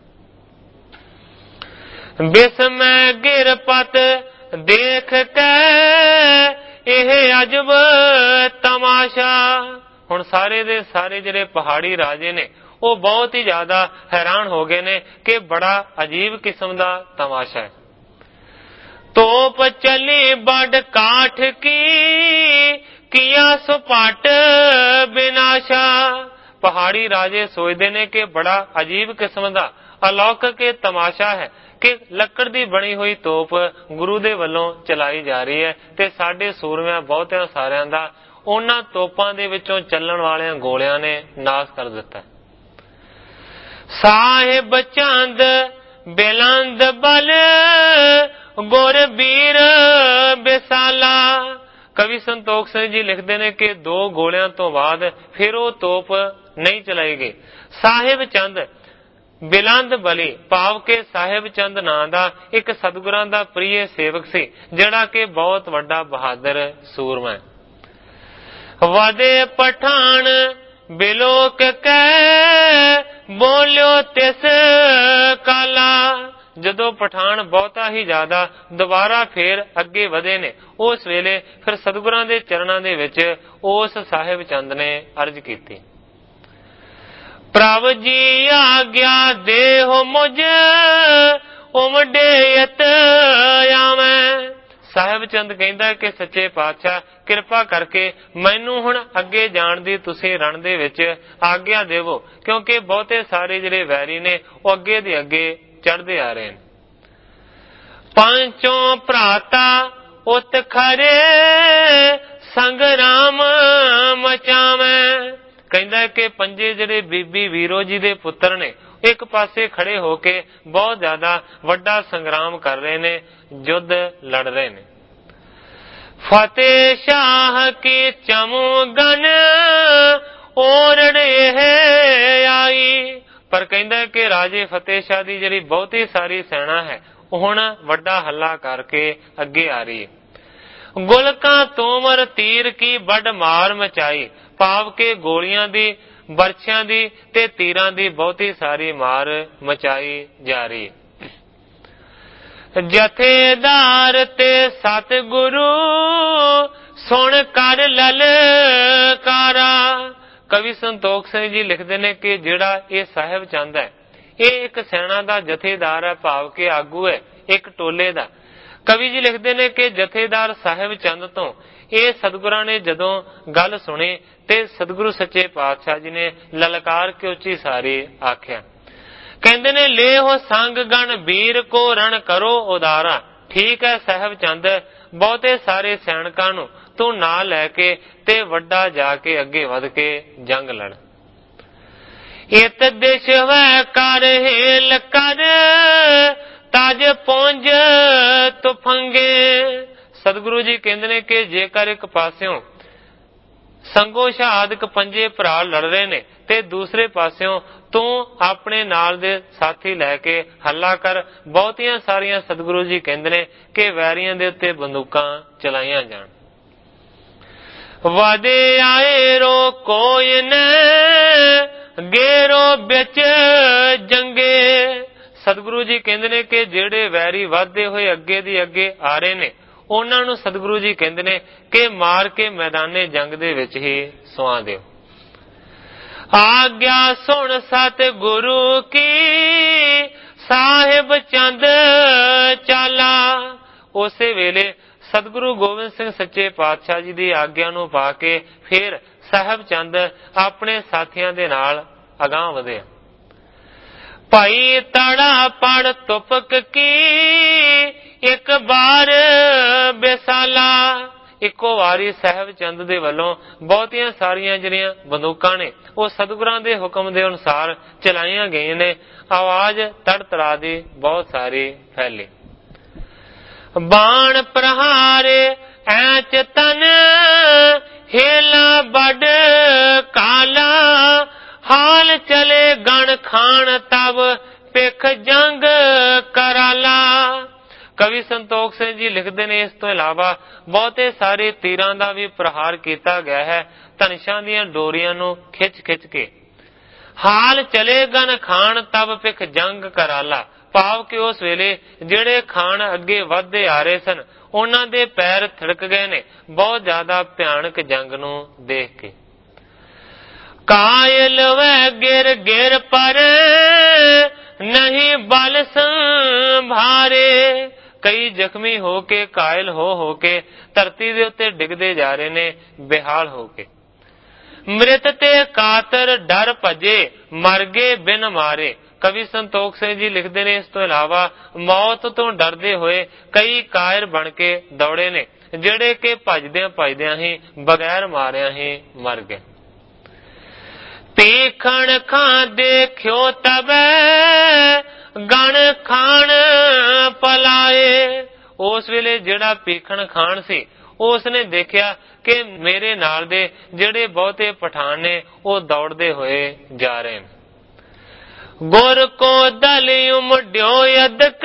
ਬਿਸਮੈ ਗਿਰਪਤ ਦੇਖ ਕੇ ਇਹ ਅਜਬ ਤਮਾਸ਼ਾ। ਹੁਣ ਸਾਰੇ ਦੇ ਸਾਰੇ ਜਿਹੜੇ ਪਹਾੜੀ ਰਾਜੇ ਨੇ ਉਹ ਬਹੁਤ ਹੀ ਜ਼ਿਆਦਾ ਹੈਰਾਨ ਹੋ ਗਏ ਨੇ ਕਿ ਬੜਾ ਅਜੀਬ ਕਿਸਮ ਦਾ ਤਮਾਸ਼ਾ ਹੈ। ਤੋਪ ਚਲੀ ਬੜ ਕਾਠ ਕੀ ਕੀਆ ਸੁਪਾਟ ਬਿਨਾਸ਼ਾ। ਪਹਾੜੀ ਰਾਜੇ ਸੋਚਦੇ ਨੇ ਕਿ ਬੜਾ ਅਜੀਬ ਕਿਸਮ ਦਾ ਅਲੌਕਿਕ ਤਮਾਸ਼ਾ ਹੈ ਕਿ ਲੱਕੜ ਦੀ ਬਣੀ ਹੋਈ ਤੋਪ ਗੁਰੂ ਦੇ ਵੱਲੋਂ ਚਲਾਈ ਜਾ ਰਹੀ ਹੈ ਤੇ ਸਾਡੇ ਸੂਰਮਿਆਂ ਬਹੁਤਿਆਂ ਸਾਰਿਆਂ ਦਾ ਉਹਨਾਂ ਤੋਪਾਂ ਦੇ ਵਿੱਚੋਂ ਚੱਲਣ ਵਾਲਿਆਂ ਗੋਲਿਆਂ ਨੇ ਨਾਸ਼ ਕਰ ਦਿੱਤਾ। ਸਾਹਿਬ ਚੰਦ ਬਿਲੰਦ ਬਲ ਗੁਰ ਬੀਰ ਬਿਸਾਲਾ। ਕਵੀ ਸੰਤੋਖ ਸਿੰਘ ਜੀ ਲਿਖਦੇ ਨੇ ਕਿ ਦੋ ਗੋਲਿਆਂ ਤੋਂ ਬਾਅਦ ਫਿਰ ਉਹ ਤੋਪ ਨਹੀਂ ਚਲਾਈ ਗਈ। ਸਾਹਿਬ ਚੰਦ ਬਿਲੰਦ ਬਲੀ, ਭਾਵ ਕਿ ਸਾਹਿਬ ਚੰਦ ਨਾਂ ਦਾ ਇੱਕ ਸਤਿਗੁਰਾਂ ਦਾ ਪ੍ਰਿਯ ਸੇਵਕ ਸੀ ਜਿਹੜਾ ਕਿ ਬਹੁਤ ਵੱਡਾ ਬਹਾਦਰ ਸੂਰਮਾ ਹੈ। ਵਦੇ ਪਠਾਨ ਬਿਲੋਕ ਕੈ ਬੋਲਿਓ ਤਿਸ ਕਾਲਾ। ਜਦੋਂ ਪਠਾਨ ਬਹੁਤਾ ਹੀ ਜ਼ਿਆਦਾ ਦੁਬਾਰਾ ਫੇਰ ਅੱਗੇ ਵਧੇ ਨੇ, ਉਸ ਵੇਲੇ ਫਿਰ ਸਤਿਗੁਰਾਂ ਦੇ ਚਰਨਾਂ ਦੇ ਵਿੱਚ ਉਸ ਸਾਹਿਬ ਚੰਦ ਨੇ ਅਰਜ਼ ਕੀਤੀ, ਪ੍ਰਭ ਜੀ ਆਗਿਆ ਦੇਹੁ ਮੁਝ ਉਮਡੇਅਤ ਆਵੈ। ਸਾਹਿਬ ਚੰਦ ਕਹਿੰਦਾ ਕਿ ਸੱਚੇ ਪਾਤਸ਼ਾਹ ਕਿਰਪਾ ਕਰਕੇ ਮੈਨੂੰ ਹੁਣ ਅੱਗੇ ਜਾਣ ਦੀ ਤੁਸੀਂ ਰਣ ਦੇ ਵਿੱਚ ਆਗਿਆ ਦੇਵੋ, ਕਿਉਂਕਿ ਬਹੁਤੇ ਸਾਰੇ ਜਿਹੜੇ ਵੈਰੀ ਨੇ ਉਹ ਅੱਗੇ ਦੇ ਅੱਗੇ ਚੜ੍ਹਦੇ ਆ ਰਹੇ ਨੇ। ਪੰਚੋਂ ਭਰਾਤਾ ਉਤ ਖਰੇ ਸੰਗਰਾਮ ਮਚਾਵੈ। ਕਹਿੰਦਾ ਕਿ ਪੰਜੇ ਜਿਹੜੇ ਬੀਬੀ ਵੀਰੋ ਜੀ ਦੇ ਪੁੱਤਰ ਨੇ ਇੱਕ ਪਾਸੇ ਖੜੇ ਹੋ ਕੇ ਬਹੁਤ ਜ਼ਿਆਦਾ ਵੱਡਾ ਸੰਗਰਾਮ ਕਰ ਰਹੇ ਨੇ, ਯੁੱਧ ਲੜ ਰਹੇ ਨੇ। ਫਤਿਹ ਸ਼ਾਹ ਕੀ ਚਮਗਨ ਓਰੜੇ ਆਈ। ਪਰ ਕਹਿੰਦਾ ਕਿ ਰਾਜੇ ਫਤਿਹ ਸ਼ਾਹ ਦੀ ਜਿਹੜੀ ਬਹੁਤੀ ਸਾਰੀ ਸੈਨਾ ਹੈ ਉਹ ਹੁਣ ਵੱਡਾ ਹੱਲਾ ਕਰਕੇ ਅੱਗੇ ਆ ਰਹੀ ਹੈ। ਗੁਲਕਾਂ ਤੋਮਰ ਤੀਰ ਕੀ ਵੱਡ ਮਾਰ ਮਚਾਈ, ਭਾਵ ਕਿ ਗੋਲੀਆਂ ਦੀ, ਬਰਛਿਆਂ ਦੀ ਤੇ ਤੀਰਾਂ ਦੀ ਬਹੁਤੀ ਸਾਰੀ ਮਾਰ ਮਚਾਈ ਜਾ ਰਹੀ। ਜਥੇਦਾਰ ਤੇ ਸਤਿਗੁਰੂ ਸੁਣ ਕਰ ਲਲਕਾਰਾ। ਕਵੀ ਸੰਤੋਖ ਸਿੰਘ ਜੀ ਲਿਖਦੇ ਨੇ ਕਿ ਜਿਹੜਾ ਇਹ ਸਾਹਿਬ ਚੰਦ ਹੈ ਇਹ ਇੱਕ ਸੈਨਾ ਦਾ ਜਥੇਦਾਰ ਹੈ, ਭਾਵ ਕਿ ਆਗੂ ਹੈ ਇੱਕ ਟੋਲੇ ਦਾ। ਕਵੀ ਜੀ ਲਿਖਦੇ ਨੇ ਕਿ ਜਥੇਦਾਰ ਸਾਹਿਬ ਚੰਦ ਤੋਂ ਇਹ ਸਤਿਗੁਰਾਂ ਨੇ ਜਦੋਂ ਗੱਲ ਸੁਣੀ ਤੇ ਸਤਿਗੁਰੂ ਸੱਚੇ ਪਾਤਸ਼ਾਹ ਜੀ ਨੇ ਲਲਕਾਰ ਕੇ ਉੱਚੀ ਸਾਰੀ ਆਖਿਆ। ਕਹਿੰਦੇ ਨੇ ਲੇਹੋ ਸੰਗ ਗਣ ਵੀਰ ਕੋ ਰਣ ਕਰੋ ਉਦਾਰਾ। ਠੀਕ ਹੈ ਸਾਹਿਬ ਚੰਦ, ਬਹੁਤੇ ਸਾਰੇ ਸੈਨਿਕਾਂ ਨੂੰ ਤੂੰ ਨਾਲ ਲੈ ਕੇ ਤੇ ਵੱਡਾ ਜਾ ਕੇ ਅੱਗੇ ਵਧ ਕੇ ਜੰਗ ਲੜ। ਇਤ ਦਿਸ਼ ਵੈ ਕਰ ਹੇਲ ਕਰ ਤਜ ਪੁੰਜ ਤੁਫੰਗੇ। ਸਤਿਗੁਰੂ ਜੀ ਕਹਿੰਦੇ ਨੇ ਕਿ ਜੇਕਰ ਇੱਕ ਪਾਸਿਓਂ ਸੰਗੋ ਸ਼ਹਾਦਕ ਪੰਜੇ ਭਰਾ ਲੜ ਰਹੇ ਨੇ ਤੇ ਦੂਸਰੇ ਪਾਸਿਓਂ ਤੂੰ ਆਪਣੇ ਨਾਲ ਦੇ ਸਾਥੀ ਲੈ ਕੇ ਹੱਲਾ ਕਰ। ਬਹੁਤੀਆਂ ਸਾਰੀਆਂ ਸਤਿਗੁਰੂ ਜੀ ਕਹਿੰਦੇ ਨੇ ਕਿ ਵੈਰੀਆਂ ਦੇ ਉੱਤੇ ਬੰਦੂਕਾਂ ਚਲਾਈਆਂ ਜਾਣ। ਵਾਦੇ ਆਏ ਰੋ ਕੋਈ ਨ ਗੇਰੋ ਵਿੱਚ ਜੰਗੇ। ਸਤਿਗੁਰੂ ਜੀ ਕਹਿੰਦੇ ਨੇ ਕਿ ਜਿਹੜੇ ਵੈਰੀ ਵੱਧਦੇ ਹੋਏ ਅੱਗੇ ਦੀ ਅੱਗੇ ਆ ਰਹੇ ਨੇ ਉਹਨਾਂ ਨੂੰ ਸਤਿਗੁਰੂ ਜੀ ਕਹਿੰਦੇ ਨੇ ਕਿ ਮਾਰ ਕੇ ਮੈਦਾਨੇ ਜੰਗ ਦੇ ਵਿੱਚ ਹੀ ਸੁਆ ਦਿਓ। ਆਗਿਆ ਸੁਣ ਸਤ ਗੁਰੂ ਕੀ ਸਾਹਿਬ ਚੰਦ ਚਾਲਾ। ਉਸੇ ਵੇਲੇ ਸਤਿਗੁਰੂ ਗੋਬਿੰਦ ਸਿੰਘ ਸੱਚੇ ਪਾਤਸ਼ਾਹ ਜੀ ਦੀ ਆਗਿਆ ਨੂੰ ਪਾ ਕੇ ਫਿਰ ਸਾਹਿਬ ਚੰਦ ਆਪਣੇ ਸਾਥੀਆਂ ਦੇ ਨਾਲ ਅਗਾਂਹ ਵਧਿਆ। ਭਾਈ ਤੜਾ ਪੜ ਤੁਪਕ ਕੀ ਇੱਕ ਬਾਰ ਬੇਸਾਲਾ। ਇੱਕੋ ਵਾਰੀ ਸਾਹਿਬ ਚੰਦ ਦੇ ਵੱਲੋਂ ਬਹੁਤੀਆਂ ਸਾਰੀਆਂ ਜਿਹੜੀਆਂ ਬੰਦੂਕਾਂ ਨੇ ਉਹ ਸਤਿਗੁਰਾਂ ਦੇ ਹੁਕਮ ਦੇ ਅਨੁਸਾਰ ਚਲਾਈਆਂ ਗਈਆਂ ਨੇ। ਆਵਾਜ਼ ਤੜ ਤੜਾ ਦੀ ਬਹੁਤ ਸਾਰੀ ਫੈਲੀ। ਬਾਣ ਪ੍ਰਹਾਰੇ ਐਚ ਤਨ ਹੇਲਾ ਵੱਡ ਕਾਲਾ। ਹਾਲ ਚਲੇ ਗਣ ਖਾਨ ਤਬ ਪਿਖ ਜੰਗ ਕਰਾਲਾ। ਕਵੀ ਸੰਤੋਖ ਸਿੰਘ ਜੀ ਲਿਖਦੇ ਨੇ ਇਸ ਤੋਂ ਇਲਾਵਾ ਬਹੁਤੇ ਸਾਰੇ ਤੀਰਾਂ ਦਾ ਵੀ ਪ੍ਰਹਾਰ ਕੀਤਾ ਗਿਆ ਹੈ ਧਨਸ਼ਾਂ ਦੀਆਂ ਡੋਰੀਆਂ ਨੂੰ ਖਿੱਚ ਖਿੱਚ ਕੇ। ਹਾਲ ਚਲੇ ਗਨ ਖਾਨ ਤਬ ਪਿਖ ਜੰਗ ਕਰਾਲਾ, ਭਾਵ ਕਿ ਉਸ ਵੇਲੇ ਜਿਹੜੇ ਖਾਨ ਅੱਗੇ ਵਧਦੇ ਆ ਰਹੇ ਸਨ ਉਹਨਾਂ ਦੇ ਪੈਰ ਥਿੜਕ ਗਏ ਨੇ ਬਹੁਤ ਜ਼ਿਆਦਾ ਭਿਆਨਕ ਜੰਗ ਨੂੰ ਦੇਖ ਕੇ। ਕਾਇਲ ਵੈ ਗਿਰ ਗਿਰ ਪਰ ਨਹੀਂ ਬਲ ਸੰਭਾਰੇ। ਕਈ ਜ਼ਖਮੀ ਹੋ ਕੇ ਕਾਇਲ ਹੋ ਹੋ ਕੇ ਧਰਤੀ ਦੇ ਉੱਤੇ ਡਿੱਗਦੇ ਜਾ ਰਹੇ ਨੇ ਬੇਹਾਲ ਹੋ ਕੇ। ਮ੍ਰਿਤ ਤੇ ਕਾਤਰ ਡਰ ਭਜੇ ਮਰ ਗਏ ਬਿਨ ਮਾਰੇ। ਕਵੀ ਸੰਤੋਖ ਸਿੰਘ ਜੀ ਲਿਖਦੇ ਨੇ ਇਸ ਤੋਂ ਇਲਾਵਾ ਮੌਤ ਤੋਂ ਡਰਦੇ ਹੋਏ ਕਈ ਕਾਇਰ ਬਣ ਕੇ ਦੌੜੇ ਨੇ ਜਿਹੜੇ ਕਿ ਭਜਦਿਆਂ ਭਜਦਿਆਂ ਹੀ ਬਗੈਰ ਮਾਰਿਆਂ ਹੀ ਮਰ ਗਏ। ਪੀਖਣ ਖਾਂ ਦੇਖਿਓ ਤਬੈ ਗਣ ਖਾਨ ਪਲਾਏ। ਉਸ ਵੇਲੇ ਜਿਹੜਾ ਪੀਖਣ ਖਾਨ ਸੀ ਉਸ ਨੇ ਦੇਖਿਆ ਕਿ ਮੇਰੇ ਨਾਲ ਦੇ ਜਿਹੜੇ ਬਹੁਤੇ ਪਠਾਨ ਨੇ ਉਹ ਦੌੜਦੇ ਹੋਏ ਜਾ ਰਹੇ ਨੇ। ਗੁਰ ਕੋ ਦਲ ਉਮੜਿਓ ਅਦਕ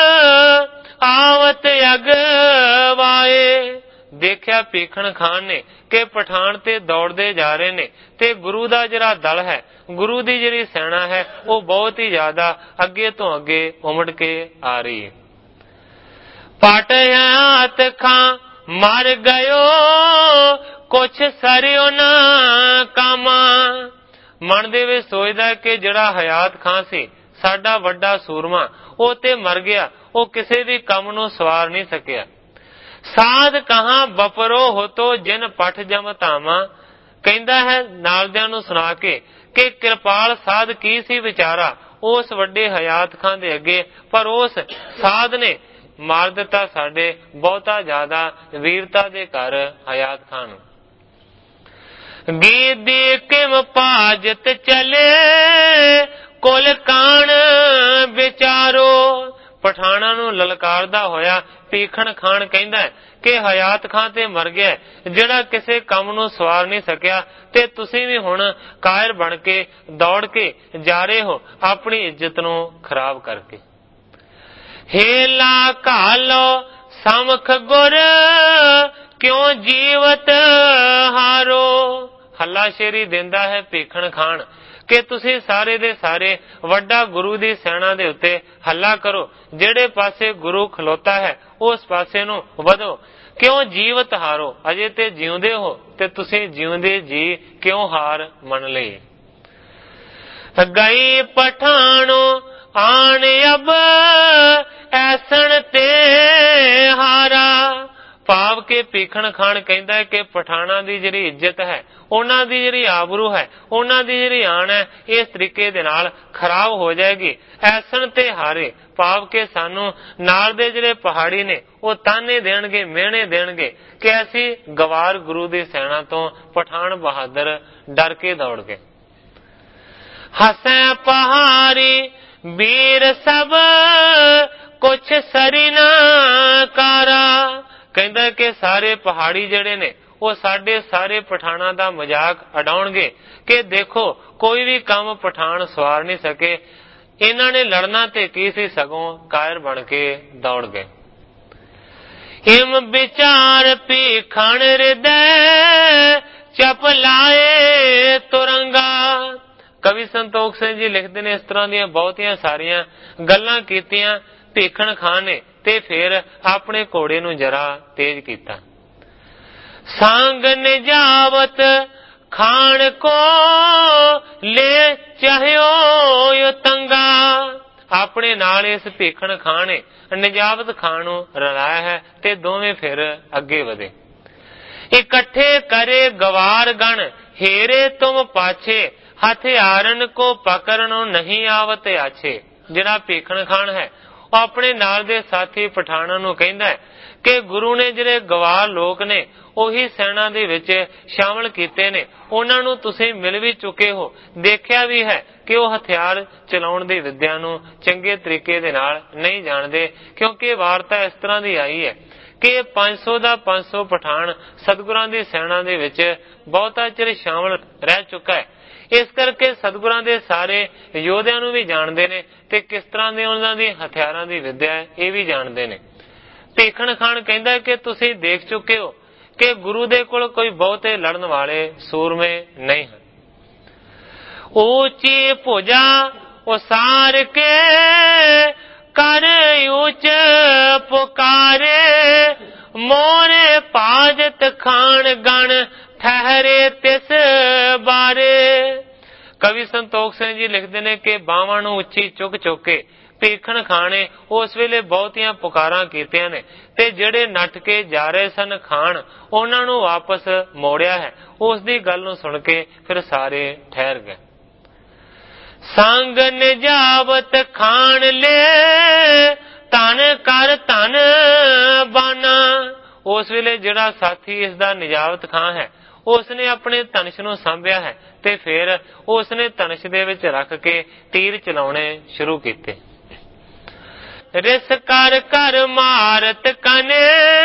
ਆਵਤ ਅਗਵਾਏ। ਦੇਖਿਆ ਪੀਖਣ ਖਾਨ ਨੇ ਕਿ ਪਠਾਨ ਤੇ ਦੌੜਦੇ ਜਾ ਰਹੇ ਨੇ ਤੇ ਗੁਰੂ ਦਾ ਜਿਹੜਾ ਦਲ ਹੈ ਗੁਰੂ ਦੀ ਜਿਹੜੀ ਸੈਨਾ ਹੈ ਉਹ ਬਹੁਤ ਹੀ ਜ਼ਿਆਦਾ ਅੱਗੇ ਤੋਂ ਅੱਗੇ ਉਮੜ ਕੇ ਆ ਰਹੀ ਹੈ। ਪਟ ਹੱਥ ਖਾਂ ਮਰ ਗਇਓ ਕੁਛ ਸਰਿਓ ਨਾ ਕਾਮਾ। ਮਨ ਦੇ ਵਿੱਚ ਸੋਚਦਾ ਕਿ ਜਿਹੜਾ ਹਯਾਤ ਖਾਂ ਸੀ ਸਾਡਾ ਵੱਡਾ ਸੂਰਮਾ ਉਹ ਤੇ ਮਰ ਗਿਆ, ਉਹ ਕਿਸੇ ਵੀ ਕੰਮ ਨੂੰ ਸਵਾਰ ਨਹੀਂ ਸਕਿਆ। ਸਾਧ ਕਹਾਂ ਬਪਰੋ ਹੋਤੋ ਜਿਨ ਪਠ ਜਮ ਧਾਮਾ। ਕਹਿੰਦਾ ਹੈ ਨਾਲਦਿਆਂ ਨੂੰ ਸੁਣਾ ਕੇ ਕਿ ਕਿਰਪਾਲ ਸਾਧ ਕੀ ਸੀ ਵਿਚਾਰਾ ਉਸ ਵੱਡੇ ਹਯਾਤ ਖਾਂ ਦੇ ਅੱਗੇ, ਪਰ ਉਸ ਸਾਧ ਨੇ ਮਾਰ ਦਿੱਤਾ ਸਾਡੇ ਬਹੁਤਾ ਜ਼ਿਆਦਾ ਵੀਰਤਾ ਦੇ ਘਰ ਹਯਾਤ ਖਾਂ ਨੂੰ। ਗੀਦੀ ਕਿਮ ਪਾਜਤ ਚਲੇ ਕੁਲ ਕਾਣ ਵਿਚਾਰੋ। ਪਠਾਣਾ ਨੂੰ ਲਲਕਾਰਦਾ ਹੋਇਆ ਪੀਖਣ ਖਾਨ ਕਹਿੰਦਾ ਕਿ ਹਯਾਤ ਖਾਂ ਤੇ ਮਰ ਗਿਆ ਜਿਹੜਾ ਕਿਸੇ ਕੰਮ ਨੂੰ ਸਵਾਰ ਨਹੀਂ ਸਕਿਆ ਤੇ ਤੁਸੀਂ ਵੀ ਹੁਣ ਕਾਇਰ ਬਣ ਕੇ ਦੌੜ ਕੇ ਜਾ ਰਹੇ ਹੋ ਆਪਣੀ ਇੱਜ਼ਤ ਨੂੰ ਖਰਾਬ ਕਰਕੇ। ਹੇਲਾ ਘਾਲੋ ਸਮਖ ਗੁਰ ਕਿਉਂ ਜੀਵਤ ਹਾਰੋ। ਹੱਲਾ ਸ਼ੇਰੀ ਦਿੰਦਾ ਹੈ ਪੀਖਣ ਖਾਨ ਕਿ ਤੁਸੀਂ ਸਾਰੇ ਦੇ ਸਾਰੇ ਵੱਡਾ ਗੁਰੂ ਦੀ ਸੈਨਾ ਦੇ ਉੱਤੇ ਹੱਲਾ ਕਰੋ, ਜਿਹੜੇ ਪਾਸੇ ਗੁਰੂ ਖਲੋਤਾ ਹੈ ਉਸ ਪਾਸੇ ਨੂੰ ਵਧੋ। ਕਿਉਂ ਜੀਵਤ ਹਾਰੋ, ਅਜੇ ਤੇ ਜਿਉਂਦੇ ਹੋ ਤੇ ਤੁਸੀਂ ਜਿਉਂਦੇ ਜੀ ਕਿਉਂ ਹਾਰ ਮੰਨ ਲਈ। ਗਈ ਪਠਾਣੋ ਆਣ ਅਬ ਐਸਣ ਤੇ के भीखण खान कहता है कि पठाणा की जिहड़ी इज्जत है, उन्हां दी जिहड़ी आबरू है, उन्हां दी जिहड़ी आन है, इस तरीके दे नाल खराब हो जाएगी। ऐसन ते हारे भाव के सानू नाल दे जिहड़े पहाड़ी ने वो ताने देणगे, मेहणे देणगे कि असी गवार गुरु दी सेना तो पठान बहादुर डर के दौड़ गए। हसे पहाड़ी वीर सब कुछ सरी ना कारा, कहंदा कि सारे पहाड़ी जड़े ने वो साडे सारे पठाणा दा मजाक उड़ाउणगे कि देखो कोई भी काम पठान सवार नहीं सके, इन्हां ने लड़ना ते की सी, सगों कायर बन के दौड़ गए। हिम विचार भीखण हृदय चप लाए तुरंगा। कवि संतोख सिंह जी लिखते ने इस तरह दी बहुतियां सारियां गल्लां कीतियां भीखण खान ने ते फिर अपने घोड़े नूं जरा तेज कीता। सांग निजावत खान को ले चाहियो तंगा, अपने नाल इस भीखण खान ने निजावत खान नूं रलाया है ते दोवें फिर अगे वधे। इकट्ठे करे गवार गण हेरे तुम पाछे, हथियारन को पकड़नो नहीं आवत आछे। जिहड़ा भीखण खान है वो अपने नाल दे साथी पठाणा नूं कहंदा है कि गुरु ने जिहड़े गवार लोग ने ਉਹੀ ਸੈਨਾ ਦੇ ਵਿੱਚ ਸ਼ਾਮਲ ਕੀਤੇ ਨੇ, ਉਹਨਾਂ ਨੂੰ ਤੁਸੀਂ ਮਿਲ ਵੀ ਚੁੱਕੇ ਹੋ, ਦੇਖਿਆ ਵੀ ਹੈ ਕਿ ਉਹ ਹਥਿਆਰ ਚਲਾਉਣ ਦੀ ਵਿਦਿਆ ਨੂੰ ਚੰਗੇ ਤਰੀਕੇ ਦੇ ਨਾਲ ਨਹੀਂ ਜਾਣਦੇ, ਕਿਉਂਕਿ ਇਹ ਵਾਰਤਾ ਇਸ ਤਰ੍ਹਾਂ ਦੀ ਆਈ ਹੈ ਕਿ ਪੰਜ ਸੌ ਦਾ ਪੰਜ ਸੌ ਪਠਾਨ ਸਤਿਗੁਰਾਂ ਦੀ ਸੈਨਾ ਦੇ ਵਿੱਚ ਬਹੁਤਾ ਚਿਰ ਸ਼ਾਮਲ ਰਹਿ ਚੁੱਕਾ ਹੈ। ਇਸ ਕਰਕੇ ਸਤਿਗੁਰਾਂ ਦੇ ਸਾਰੇ ਯੋਧਿਆਂ ਨੂੰ ਵੀ ਜਾਣਦੇ ਨੇ ਤੇ ਕਿਸ ਤਰ੍ਹਾਂ ਦੇ ਉਹਨਾਂ ਦੀ ਹਥਿਆਰਾਂ ਦੀ ਵਿਦਿਆ ਹੈ ਇਹ ਵੀ ਜਾਣਦੇ ਨੇ। ਭੀਖਣ ਖਾਨ ਕਹਿੰਦਾ ਕਿ ਤੁਸੀਂ ਦੇਖ ਚੁੱਕੇ ਹੋ कि गुरु दे कोल कोई बहुते लड़न वाले सूरमे नहीं हैं। ऊंची भुजा उसार के कर ऊंच पुकारे, मोरे पाजत खान गण ठहरे तिस बारे। कवि संतोख सिंह जी लिखते ने कि बावां नूं उच्ची चुक चुक के भीखण खान ने उस वेले बहुतियां पुकारां कीतियां ने ते ਜਿਹੜੇ ਨੱਠ ਕੇ ਜਾ ਰਹੇ ਸਨ ਖਾਨ ਉਹਨਾਂ ਨੂੰ ਵਾਪਸ ਮੋੜਿਆ ਹੈ। ਉਸ ਦੀ ਗੱਲ ਨੂੰ ਸੁਣ ਕੇ ਫਿਰ ਸਾਰੇ ਠਹਿਰ ਗਏ। ਸੰਗ ਨਿਜਾਵਤ ਖਾਨ ਲੈ ਧਨ ਕਰ ਧਨ ਬਾਨਾ। ਉਸ ਵੇਲੇ ਜਿਹੜਾ ਸਾਥੀ ਇਸ ਦਾ ਨਿਜਾਵਤ ਖਾਨ ਹੈ ਉਸਨੇ ਆਪਣੇ ਧਨਸ਼ ਨੂੰ ਸਾਂਭਿਆ ਹੈ ਤੇ ਫਿਰ ਉਸਨੇ ਧਨਸ਼ ਦੇ ਵਿੱਚ ਰੱਖ ਕੇ ਤੀਰ ਚਲਾਉਣੇ ਸ਼ੁਰੂ ਕੀਤੇ। रिस कर कर मारत कने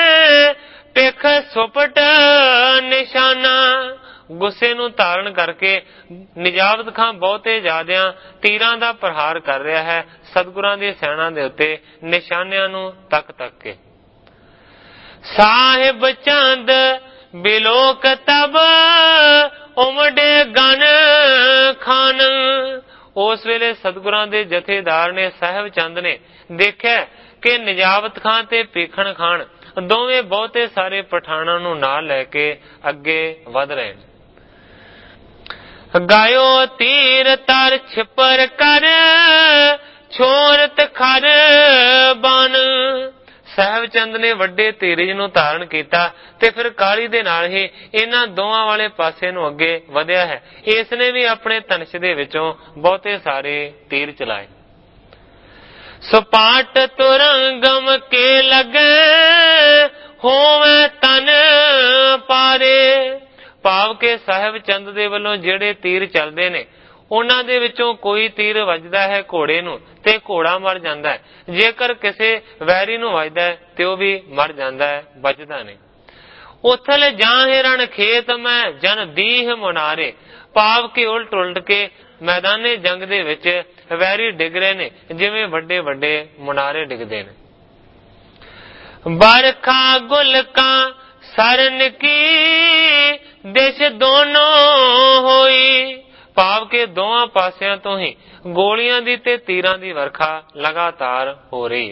पिख सुपट निशाना। गुस्से ਨੂੰ ਧਾਰਨ ਕਰਕੇ ਨਿਜਾਵਤ ਖਾਨ ਬਹੁਤੇ ਜ਼ਿਆਦਿਆਂ ਤੀਰਾਂ ਦਾ ਪ੍ਰਹਾਰ ਕਰ ਰਿਹਾ ਹੈ ਸਤਿਗੁਰਾਂ ਦੀ ਸੈਨਾ ਦੇ ਉੱਤੇ ਨਿਸ਼ਾਨਿਆਂ ਨੂੰ ਤੱਕ ਤੱਕ ਕੇ। ਸਾਹਿਬ ਚੰਦ ਬਿਲੋਕ ਤਬ ਉਮੜੇ ਗਨ ਖਾਨ। ਉਸ ਵੇਲੇ ਸਤਿਗੁਰਾਂ ਦੇ ਜਥੇਦਾਰ ਨੇ ਸਾਹਿਬ ਚੰਦ ਨੇ ਦੇਖਿਆ ਕਿ ਨਿਜਾਵਤ ਖਾਨ ਤੇ ਭੀਖਣ ਖਾਨ ਦੋਵੇਂ ਬਹੁਤੇ ਸਾਰੇ ਪਠਾਨਾਂ ਨੂੰ ਨਾਲ ਲੈ ਕੇ ਅੱਗੇ ਵਧ ਰਹੇ ਨੇ। ਗਾਇਓ ਤੀਰ ਤਰ ਛਿਪਰ ਕਰ ਛੋਰਤ ਖਰ ਬਨ। ਸਾਹਿਬ ਚੰਦ ਨੇ ਵੱਡੇ ਤੀਰਜ ਨੂੰ ਧਾਰਨ ਕੀਤਾ ਤੇ ਫਿਰ ਕਾਲੀ ਦੇ ਨਾਲ ਹੀ ਇਹਨਾਂ ਦੋਵਾਂ ਵਾਲੇ ਪਾਸੇ ਨੂੰ ਅੱਗੇ ਵਧਿਆ ਹੈ। ਇਸ ਨੇ ਵੀ ਆਪਣੇ ਧਨਸ਼ ਦੇ ਵਿੱਚੋਂ ਬਹੁਤੇ ਸਾਰੇ ਤੀਰ ਚਲਾਏ। ਸਪਾਟ ਤੁਰੰਗਮ ਕੇ ਲਗੇ ਹੋਵੇ ਤਨ ਪਾਰੇ। ਭਾਵ ਕੇ ਸਾਹਿਬ ਚੰਦ ਦੇ ਵੱਲੋਂ ਜਿਹੜੇ ਤੀਰ ਚੱਲਦੇ ਨੇ ਉਹਨਾਂ ਦੇ ਵਿੱਚੋਂ ਕੋਈ ਤੀਰ ਵੱਜਦਾ ਹੈ ਘੋੜੇ ਨੂੰ ਤੇ ਘੋੜਾ ਮਰ ਜਾਂਦਾ ਹੈ, ਜੇਕਰ ਕਿਸੇ ਵੈਰੀ ਨੂੰ ਵੱਜਦਾ ਹੈ ਤੇ ਉਹ ਵੀ ਮਰ ਜਾਂਦਾ ਹੈ, ਬਚਦਾ ਨਹੀਂ। ਉਥਲ ਜਾਹੇ ਰਣ ਖੇਤ ਮੈਂ ਜਨ ਦੀਹ ਮੁਨਾਰੇ। ਭਾਵ ਕੇ ਉਲਟ ਉਲਟ ਕੇ ਮੈਦਾਨੇ ਜੰਗ ਦੇ ਵਿੱਚ ਵੈਰੀ ਡਿੱਗ ਰਹੇ ਨੇ ਜਿਵੇਂ ਵੱਡੇ ਵੱਡੇ ਮੁਨਾਰੇ ਡਿੱਗਦੇ ਨੇ। ਬਰਖਾ ਗੁਲਕਾਂ ਸਰਨ ਕੀ ਦਿਸ਼ ਦੋਨੋਂ ਹੋਈ। ਭਾਵ ਕੇ ਦੋਵਾਂ ਪਾਸਿਆਂ ਤੋਂ ਹੀ ਗੋਲੀਆਂ ਦੀ ਤੇ ਤੀਰਾਂ ਦੀ ਵਰਖਾ ਲਗਾਤਾਰ ਹੋ ਰਹੀ ਹੈ।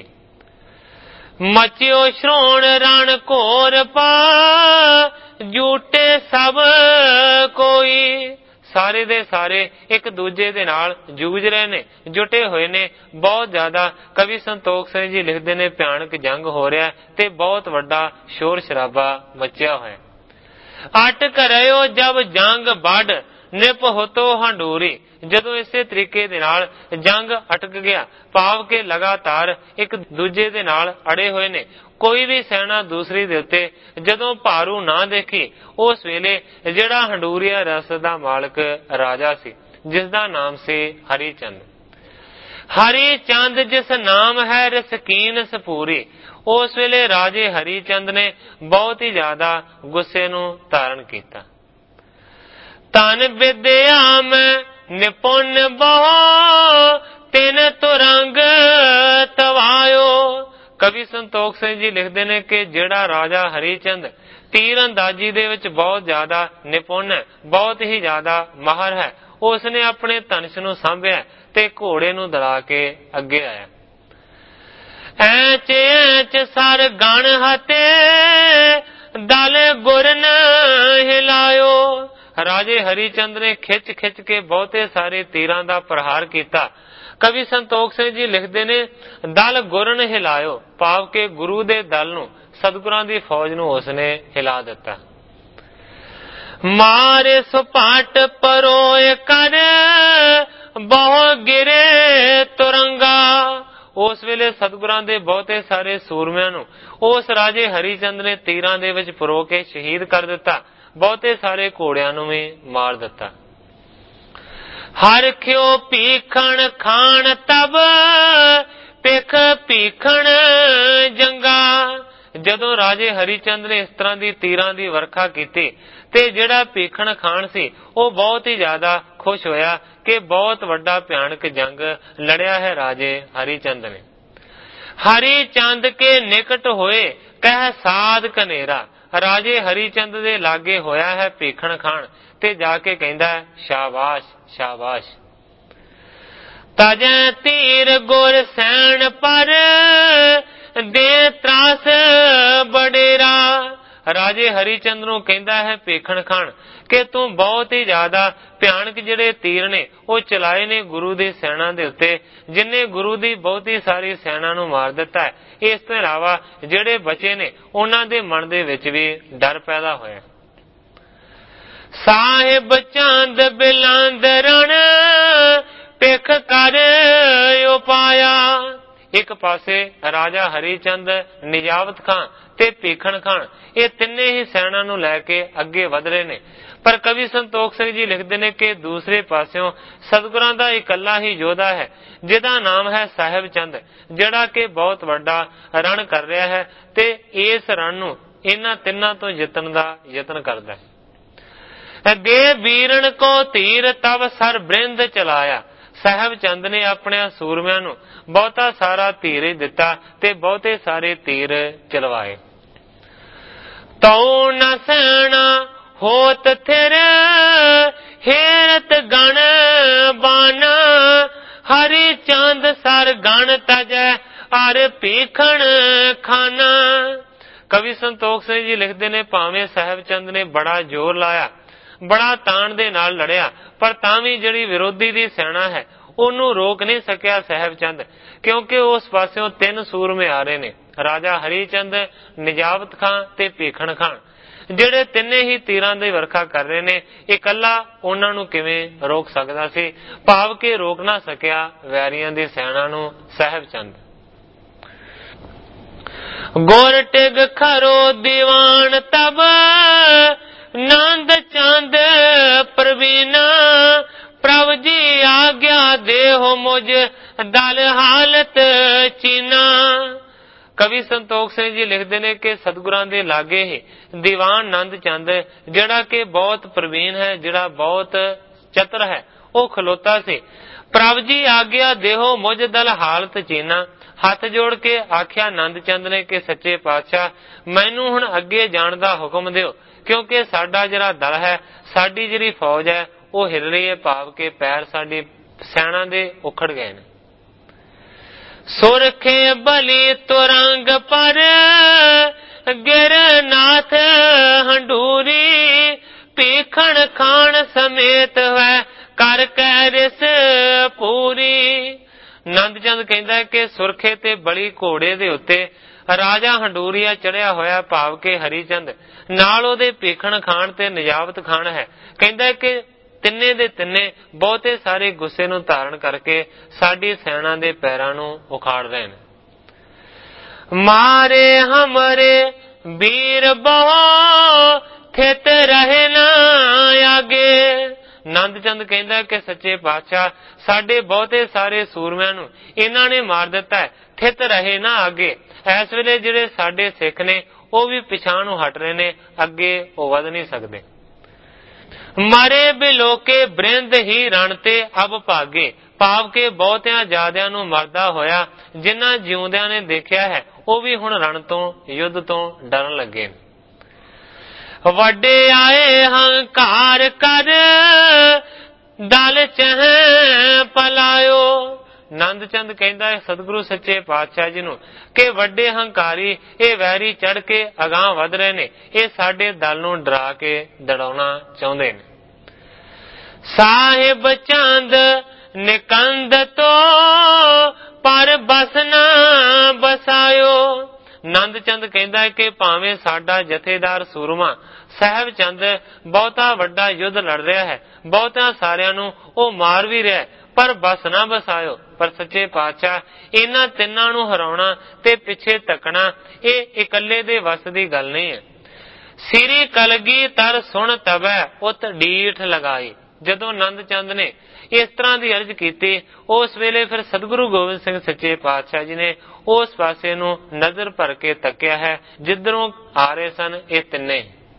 ਮਚਿਓ ਸ਼੍ਰੋਣ ਰਣ ਘੋਰ ਪਾ ਜੂਟੇ ਸਭ ਕੋਈ। ਸਾਰੇ ਦੇ ਸਾਰੇ ਇੱਕ ਦੂਜੇ ਦੇ ਨਾਲ ਜੂਝ ਰਹੇ ਨੇ, ਜੁਟੇ ਹੋਏ ਨੇ। ਬਹੁਤ ਜ਼ਿਆਦਾ ਕਵੀ ਸੰਤੋਖ ਸਿੰਘ ਜੀ ਲਿਖਦੇ ਨੇ ਭਿਆਨਕ ਜੰਗ ਹੋ ਰਿਹਾ ਤੇ ਬਹੁਤ ਵੱਡਾ ਸ਼ੋਰ ਸ਼ਰਾਬਾ ਮਚਿਆ ਹੋਇਆ। ਅਟ ਕਰਿਓ ਜਬ ਜੰਗ ਵੱਡ ਨਿਪ ਹੋਤੋ ਹੰਡੂਰੀ। ਜਦੋਂ ਇਸੇ ਤਰੀਕੇ ਦੇ ਨਾਲ ਜੰਗ ਅਟਕ ਗਿਆ, ਭਾਵ ਕਿ ਲਗਾਤਾਰ ਇੱਕ ਦੂਜੇ ਦੇ ਨਾਲ ਅੜੇ ਹੋਏ ਨੇ, ਕੋਈ ਵੀ ਸੈਨਾ ਦੂਸਰੀ ਦੇ ਉੱਤੇ ਜਦੋਂ ਭਾਰੂ ਨਾ ਦੇਖੀ, ਉਸ ਵੇਲੇ ਜਿਹੜਾ ਹੰਡੂਰੀਆ ਰਸ ਦਾ ਮਾਲਕ ਰਾਜਾ ਸੀ, ਜਿਸ ਦਾ ਨਾਮ ਸੀ ਹਰੀ ਚੰਦ, ਹਰੀ ਚੰਦ ਜਿਸ ਨਾਮ ਹੈ ਰਸਕੀਨ ਸਪੂਰੀ, ਉਸ ਵੇਲੇ ਰਾਜੇ ਹਰੀ ਚੰਦ ਨੇ ਬਹੁਤ ਹੀ ਜ਼ਿਆਦਾ ਗੁੱਸੇ ਨੂੰ ਧਾਰਨ ਕੀਤਾ। ਤਨ ਵਿਦਿਆ ਮੈਂ ਨਿਪੁੰਨ ਬਹੁ ਤਿਨ ਤੁਰੰਗ ਤਵਾਇਓ। ਕਵੀ ਸੰਤੋਖ ਸਿੰਘ ਜੀ ਲਿਖਦੇ ਨੇ ਕਿ ਜਿਹੜਾ ਰਾਜਾ ਹਰੀ ਚੰਦ ਤੀਰ ਅੰਦਾਜ਼ੀ ਦੇ ਵਿੱਚ ਬਹੁਤ ਜ਼ਿਆਦਾ ਨਿਪੁੰਨ ਹੈ, ਬਹੁਤ ਹੀ ਜ਼ਿਆਦਾ ਮਾਹਰ ਹੈ, ਉਸਨੇ ਆਪਣੇ ਧਨੁਸ਼ ਨੂੰ ਸਾਂਭਿਆ ਤੇ ਘੋੜੇ ਨੂੰ ਦੜਾ ਕੇ ਅੱਗੇ ਆਇਆ। ਐਚ ਐਚ ਸਰ ਗਣ ਹਤੇ ਦਲ ਗੁਰਨ ਹਿਲਾਇਓ। ਰਾਜੇ ਹਰੀ ਚੰਦ ਨੇ ਖਿੱਚ ਖਿੱਚ ਕੇ ਬਹੁਤੇ ਸਾਰੇ ਤੀਰਾਂ ਦਾ ਪ੍ਰਹਾਰ ਕੀਤਾ। ਕਵੀ ਸੰਤੋਖ ਸਿੰਘ ਜੀ ਲਿਖਦੇ ਨੇ ਦਲ ਗੁਰਨ ਹਿਲਾਇਓ, ਭਾਵ ਕਿ ਗੁਰੂ ਦੇ ਦਲ ਨੂੰ, ਸਤਿਗੁਰਾਂ ਦੀ ਫੌਜ ਨੂੰ ਉਸਨੇ ਹਿਲਾ ਦਿੱਤਾ। ਮਾਰੇ ਸੁਪਾਟ ਪਰੋਏ ਕਰ ਬਹੁ ਗਿਰੇ ਤੁਰੰਗਾ। ਉਸ ਵੇਲੇ ਸਤਿਗੁਰਾਂ ਦੇ ਬਹੁਤੇ ਸਾਰੇ ਸੂਰਮਿਆਂ ਨੂੰ ਉਸ ਰਾਜੇ ਹਰੀ ਚੰਦ ਨੇ ਤੀਰਾਂ ਦੇ ਵਿੱਚ ਪਰੋ ਕੇ ਸ਼ਹੀਦ ਕਰ ਦਿੱਤਾ, ਬਹੁਤੇ ਸਾਰੇ ਘੋੜਿਆਂ ਨੂੰ ਵੀ ਮਾਰ ਦਿੱਤਾ। ਹਰ ਖਿਓ ਭੀਖਣ ਖਾਣ ਤਬ ਪਿਖ ਭੀਖਣ ਜੰਗਾ। ਜਦੋਂ ਰਾਜੇ ਹਰੀ ਚੰਦ ਨੇ ਇਸ ਤਰ੍ਹਾਂ ਦੀ ਤੀਰਾਂ ਦੀ ਵਰਖਾ ਕੀਤੀ ਤੇ ਜਿਹੜਾ ਭੀਖਣ ਖਾਨ ਸੀ ਉਹ ਬਹੁਤ ਹੀ ਜ਼ਿਆਦਾ ਖੁਸ਼ ਹੋਇਆ ਕਿ ਬਹੁਤ ਵੱਡਾ ਭਿਆਨਕ ਜੰਗ ਲੜਿਆ ਹੈ ਰਾਜੇ ਹਰੀ ਚੰਦ ਨੇ। ਹਰੀ ਚੰਦ ਕੇ ਨਿਕਟ ਹੋਏ ਕਹਿ ਸਾਧ ਕਨੇਰਾ। ਰਾਜੇ ਹਰੀ ਚੰਦ ਦੇ ਲਾਗੇ ਹੋਇਆ ਹੈ ਭੀਖਣ ਖਾਨ ਤੇ ਜਾ ਕੇ ਕਹਿੰਦਾ ਹੈ ਸ਼ਾਬਾਸ਼ ਸ਼ਾਬਾਸ਼। ਤਜੈ ਤੀਰ ਗੁਰ ਸੈਣ ਪਰ ਦੇ ਤਰਾਸ ਬਡੇਰਾ। ਰਾਜੇ ਹਰੀ ਚੰਦ ਨੂੰ ਕਹਿੰਦਾ ਹੈ ਭੀਖਣ ਖਾਨ ਕਿ ਤੂੰ ਬਹੁਤ ਹੀ ਜ਼ਿਆਦਾ ਭਿਆਨਕ ਜਿਹੜੇ ਤੀਰ ਨੇ ਉਹ ਚਲਾਏ ਨੇ ਗੁਰੂ ਦੀ ਸੈਨਾ ਦੇ ਉੱਤੇ, ਜਿਨ੍ਹਾਂ ਗੁਰੂ ਦੀ ਬਹੁਤੀ ਸਾਰੀ ਸੈਨਾ ਨੂੰ ਮਾਰ ਦਿੱਤਾ ਹੈ। ਇਸ ਤੋਂ ਇਲਾਵਾ ਜਿਹੜੇ ਬਚੇ ਨੇ ਉਹਨਾਂ ਦੇ ਮਨ ਦੇ ਵਿੱਚ ਵੀ ਡਰ ਪੈਦਾ ਹੋਇਆ। ਸਾਹਿਬ ਚੰਦ ਬਿਲੰਦ ਰਣ ਪਿਖ ਕਰ ਉਪਾਇਆ। ਇੱਕ ਪਾਸੇ ਰਾਜਾ ਹਰੀ ਚੰਦ, ਨਿਜਾਵਤ ਖਾਂ ਤੇ ਭੀਖਣ ਖਾਨ, ਇਹ ਤਿੰਨੇ ਹੀ ਸੈਨਾ ਨੂੰ ਲੈ ਕੇ ਅੱਗੇ ਵਧ ਰਹੇ ਨੇ। ਪਰ ਕਵੀ ਸੰਤੋਖ ਸਿੰਘ ਜੀ ਲਿਖਦੇ ਨੇ ਕਿ ਦੂਸਰੇ ਪਾਸਿਓਂ ਸਤਿਗੁਰਾਂ ਦਾ ਇਕੱਲਾ ਹੀ ਯੋਧਾ ਹੈ ਜਿਹਦਾ ਨਾਮ ਹੈ ਸਾਹਿਬ ਚੰਦ, ਜਿਹੜਾ ਕਿ ਬਹੁਤ ਵੱਡਾ ਰਣ ਕਰ ਰਿਹਾ ਹੈ ਤੇ ਇਸ ਰਣ ਨੂੰ ਇਹਨਾਂ ਤਿੰਨਾਂ ਤੋਂ ਜਿੱਤਣ ਦਾ ਯਤਨ ਕਰਦਾ ਹੈ। ਦੇ ਵੀਰਨ ਕੋ ਧੀਰ ਤਬ ਸਰ ਬ੍ਰਿੰਦ ਚਲਾਇਆ। ਸਾਹਿਬ ਚੰਦ ਨੇ ਆਪਣੇ ਸੂਰਮਿਆਂ ਨੂੰ ਬਹੁਤਾ ਸਾਰਾ ਧੀਰ ਦਿੱਤਾ ਤੇ ਬਹੁਤੇ ਸਾਰੇ ਤੀਰ ਚਲਵਾਏ। ਤਉ ਨ ਸੈਣਾ ਹੋਤ ਥਿਰ ਹੇਰਤ ਗਣ ਬਾਨਾ। ਹਰੀ ਚੰਦ ਸਰ ਗਣ ਤਜੈ ਅਰ ਭੀਖਣ ਖਾਨਾ। ਕਵੀ ਸੰਤੋਖ ਸਿੰਘ ਜੀ ਲਿਖਦੇ ਨੇ ਭਾਵੇਂ ਸਾਹਿਬ ਚੰਦ ਨੇ ਬੜਾ ਜ਼ੋਰ ਲਾਇਆ, ਬੜਾ ਤਾਣ ਦੇ ਨਾਲ ਲੜਿਆ, ਪਰ ਤਾਂ ਵੀ ਜਿਹੜੀ ਵਿਰੋਧੀ ਦੀ ਸੈਨਾ ਹੈ ਉਹਨੂੰ ਰੋਕ ਨਹੀਂ ਸਕਿਆ ਸਾਹਿਬ ਚੰਦ, ਕਿਉਂਕਿ ਉਸ ਪਾਸਿਓਂ ਤਿੰਨ ਸੂਰਮੇ ਆ ਰਹੇ ਨੇ, ਰਾਜਾ ਹਰੀ ਚੰਦ, ਨਿਜਾਵਤ ਖਾਂ ਤੇ ਭੀਖਣ ਖਾਨ, ਜਿਹੜੇ ਤਿੰਨੇ ਹੀ ਤੀਰਾਂ ਦੀ ਵਰਖਾ ਕਰ ਰਹੇ ਨੇ। ਇਕੱਲਾ ਉਹਨਾਂ ਨੂੰ ਕਿਵੇਂ ਰੋਕ ਸਕਦਾ ਸੀ, ਭਾਵ ਕਿ ਰੋਕ ਨਾ ਸਕਿਆ ਵੈਰੀਆਂ ਦੀ ਸੈਨਾ ਨੂੰ ਸਾਹਿਬ ਚੰਦ। ਗੁਰ ਟਿਗ ਖਰੋ ਦੀਵਾਨ ਤਬ ਨੰਦ ਚੰਦ ਪ੍ਰਵੀਨਾ। ਪ੍ਰਭ ਜੀ ਆਗਿਆ ਦੇਹੋ ਮੁਝ ਦਲ ਹਾਲਤ ਚੀਨਾ। ਕਵੀ ਸੰਤੋਖ ਸਿੰਘ ਜੀ ਲਿਖਦੇ ਨੇ ਕਿ ਸਤਿਗੁਰਾਂ ਦੇ ਲਾਗੇ ਹੀ ਦੀਵਾਨ ਨੰਦ ਚੰਦ, ਜਿਹੜਾ ਕਿ ਬਹੁਤ ਪ੍ਰਵੀਨ ਹੈ, ਜਿਹੜਾ ਬਹੁਤ ਚਤਰ ਹੈ, ਉਹ ਖਲੋਤਾ ਸੀ। ਪ੍ਰਭ ਜੀ ਆਗਿਆ ਦੇਹੋ ਮੁਝ ਦਲ ਹਾਲਤ ਚੀਨਾ। ਹੱਥ ਜੋੜ ਕੇ ਆਖਿਆ ਨੰਦ ਚੰਦ ਨੇ ਕਿ ਸੱਚੇ ਪਾਤਸ਼ਾਹ ਮੈਨੂੰ ਹੁਣ ਅੱਗੇ ਜਾਣ ਦਾ ਹੁਕਮ ਦਿਓ, ਕਿਉਂਕਿ ਸਾਡਾ ਜਿਹੜਾ ਦਲ ਹੈ, ਸਾਡੀ ਜਿਹੜੀ ਫੌਜ ਹੈ ਉਹ ਹਿਲ ਰਹੀ ਹੈ, ਭਾਵ ਕਿ ਪੈਰ ਸਾਡੀ ਸੈਨਾ ਦੇ ਉਖੜ ਗਏ ਨੇ। ਸੁਰਖੇ ਬਲੀ ਤੁਰੰਗ ਪਰ ਗਿਰਨਾਥ ਹੰਡੂਰੀ। ਭੀਖਣ ਖਾਨ ਸਮੇਤ ਹੈ है कि सुरखे ते बली घोड़े दे उत्ते राजा हंडूरिया चढ़िया होया, भाव के हरीचंद नाल ओहदे पेखण खान ते निजावत खान है। कहंदा कि तिन्ने दे तिन्ने बहुते सारे गुस्से नूं धारण करके साडी सैना दे पैरां नूं उखाड़ रहे ने। मारे हमरे वीर बहु थित रहे ना आगे। नंद चंद कहंदा कि सच्चे पातशाह साडे बहुते सारे सूरमिਆਂ ਨੂੰ इन्हां ने मार दिता है, थित रहे ना आगे। इस वेले जिहड़े साडे सिख ने ਉਹ भी पिछां ਨੂੰ हट रहे ने, अगे ਉਹ वध नहीं सकदे। मारे बिलोके बृंद ही रण ते अब भागे, भाव के बहुतिਆਂ ਜ਼ਿਆਦਿਆਂ ਨੂੰ ਮਰਦਾ ਹੋਇਆ जिन्हां ਜਿਉਂਦਿਆਂ ने देखिया है ਉਹ भी हुण रण तो युद्ध तो डरन लगे। वड्डे आए हंकार कर दल चह पलायो। नंद चंद कहता है सतगुरु सच्चे पातशाह जी नूं कि वड्डे हंकारी ये वैरी चढ़ के अगां वध रहे ने, ये साडे दल नूं डरा के दड़ाउणा चाहुंदे ने। साहिब चंद निकंद तो पर बस ना बसायो। नंद चंद कहता है कि भावें साडा जथेदार सूरमा साहिब चंद बहुता वड्डा युद्ध लड़ रहा है, बहुता सारियां नूं ओ मार भी रहा है, पर बस ना बसायो। पर सच्चे पातशाह इन्हां तिन्नां नूं हराउणा ते पिछे तकना ये इकल्ले दे वस दी गल नहीं है। सिरी कलगी तर सुन तबै उत डीठ लगाई। जदों नंद चंद ने इस तरह की अर्ज की, उस वेले फिर सतगुरु गोबिंद सिंह सच्चे पातशाह जी ने उस पासे नूं नजर भर के तकिया है जिधरों आ रहे सन ये तिन्ने।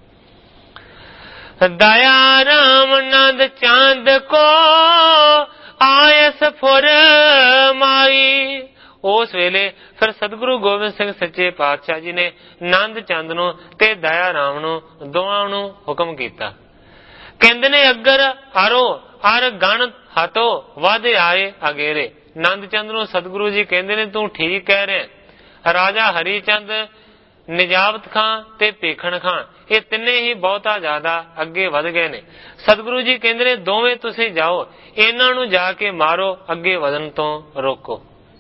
दया राम नंद चांद को आयस फुर माई। उस वेले फिर सतगुरु गोबिंद सिंह सच्चे पातशाह जी ने नंद चंद नूं ते दया राम नूं दोवां नूं हुक्म कीता। कहंदे ने अगर अरो अर गण हतो वध आए अगेरे। नंद चंद नूं सतगुरु जी कहंदे ने तू ठीक कह रहे। राजा हरीचंद, निजावत खां ते पेखण खां ये तिन्ने ही बहुता ज्यादा अगे वध गए ने। सतगुरु जी कहंदे ने दोवें तुसीं जाओ, इन्हां नूं जाके मारो, अगे वधन तो रोको।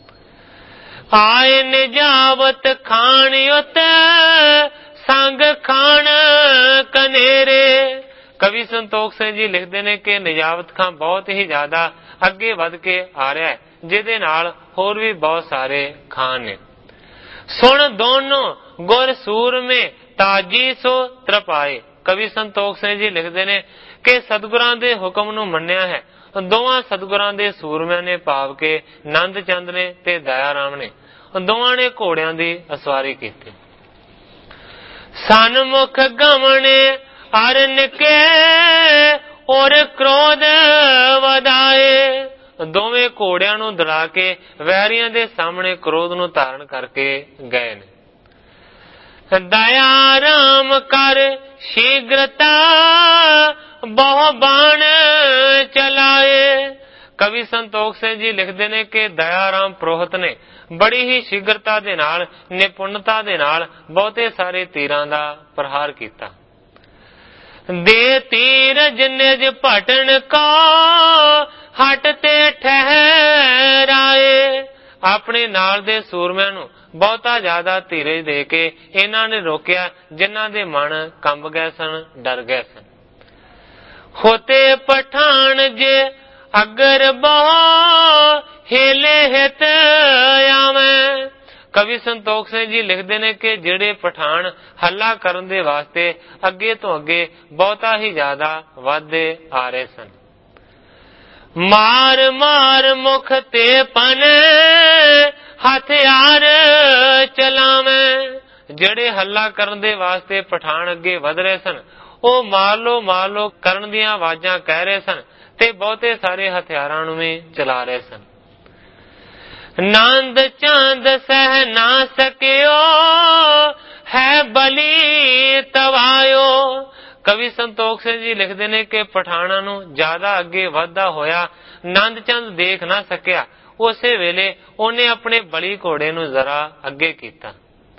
आए निजावत खान उत संग खान कनेरे। कवि संतोख सिंह जी लिखते हैं कि निजावत खां बहुत ही ज्यादा अगे वध के आ रहा है, जिहदे नाल होर भी बहुत सारे खान ने। सुन दोनों गुर सूर में ताजी सो त्रपाए। कवि संतोख सिंह जी लिखते हैं कि सतगुरां दे हुक्म नूं मन्निया है। दोवां सतगुरां दे सूरमिਆਂ ने भाव के नंद चंद ने ते दया राम ने दोवां ने घोड़ियां दी असवारी की। सन्मुख गमने अरन के और क्रोध वधाए। दोवें घोड़ियां नूं दड़ा के वैरियां दे सामने क्रोध नूं धारण करके गए ने। दया राम कर शीघ्रता बहु बाण चलाए। कवि संतोख सिंह जी लिखते ने कि दया राम पुरोहित ने बड़ी ही शीघ्रता दे नाल निपुणता दे नाल बहुते सारे तीरां दा प्रहार कीता। दे तीरज निज भटन को हटते ठहराए। अपने नाल दे सूरमिਆਂ ਨੂੰ ਬਹੁਤਾ ਜ਼ਿਆਦਾ ਧੀਰਜ ਦੇ ਕੇ ਇਹਨਾਂ ਨੇ ਰੋਕਿਆ ਜਿਨ੍ਹਾਂ ਦੇ ਮਨ ਕੰਬ ਗਏ ਸਨ, ਡਰ ਗਏ ਸਨ। होते पठान जे अगर बहु हेले हित आवे। कवि संतोख सिंह जी लिखते हैं कि जिहड़े पठान हल्ला करन दे वास्ते अगे तो अगे बहुता ही ज्यादा वधदे आ रहे सन। मार मार मुख ते पन हथियार चलावे। जिहड़े हल्ला करन दे वास्ते पठान अगे वध रहे सन ਉਹ ਮਾਰ ਲੋ ਮਾਰ ਲੋ ਕਰਨ ਦੀਆਂ ਆਵਾਜ਼ਾਂ ਕਹਿ ਰਹੇ ਸਨ ਤੇ ਬਹੁਤੇ ਸਾਰੇ ਹਥਿਆਰਾਂ ਨੂੰ ਵੀ ਚਲਾ ਰਹੇ ਸਨ। ਨੰਦ ਚੰਦ ਸਹਿ ਨਾ ਸਕਿਓ ਹੈ ਬਲੀ ਤਵਾਇਓ। ਕਵੀ ਸੰਤੋਖ ਸਿੰਘ ਜੀ ਲਿਖਦੇ ਨੇ ਕਿ ਪਠਾਨਾਂ ਨੂੰ ਜ਼ਿਆਦਾ ਅੱਗੇ ਵਧਦਾ ਹੋਇਆ ਨੰਦ ਚੰਦ ਦੇਖ ਨਾ ਸਕਿਆ। ਉਸੇ ਵੇਲੇ ਉਹਨੇ ਆਪਣੇ ਬਲੀ ਘੋੜੇ ਨੂੰ ਜ਼ਰਾ ਅੱਗੇ ਕੀਤਾ।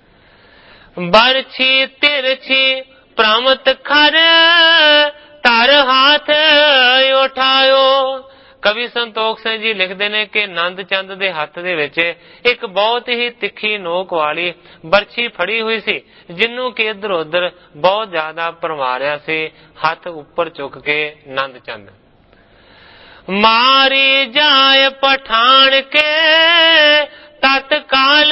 ਬਰਛੀ ਤਿਰਛੀ प्रमत खर तार हाथ उठायो। ਕਵੀ ਸੰਤੋਖ ਸਿੰਘ ਜੀ ਲਿਖਦੇ ਨੇ ਕਿ ਨੰਦ ਚੰਦ ਦੇ ਹੱਥ ਦੇ ਵਿੱਚ ਇੱਕ ਬਹੁਤ ਹੀ ਤਿੱਖੀ ਨੋਕ ਵਾਲੀ ਬਰਛੀ ਫੜੀ ਹੋਈ ਸੀ, ਜਿਹਨੂੰ ਕਿ ਇੱਧਰ ਉੱਧਰ ਬਹੁਤ ਜ਼ਿਆਦਾ ਭਰਮਾਰਿਆ ਸੀ, ਹੱਥ ਉੱਪਰ ਚੁੱਕ ਕੇ ਨੰਦ ਚੰਦ। ਮਾਰੀ ਜਾਏ ਪਠਾਨ ਕੇ ਤਤਕਾਲ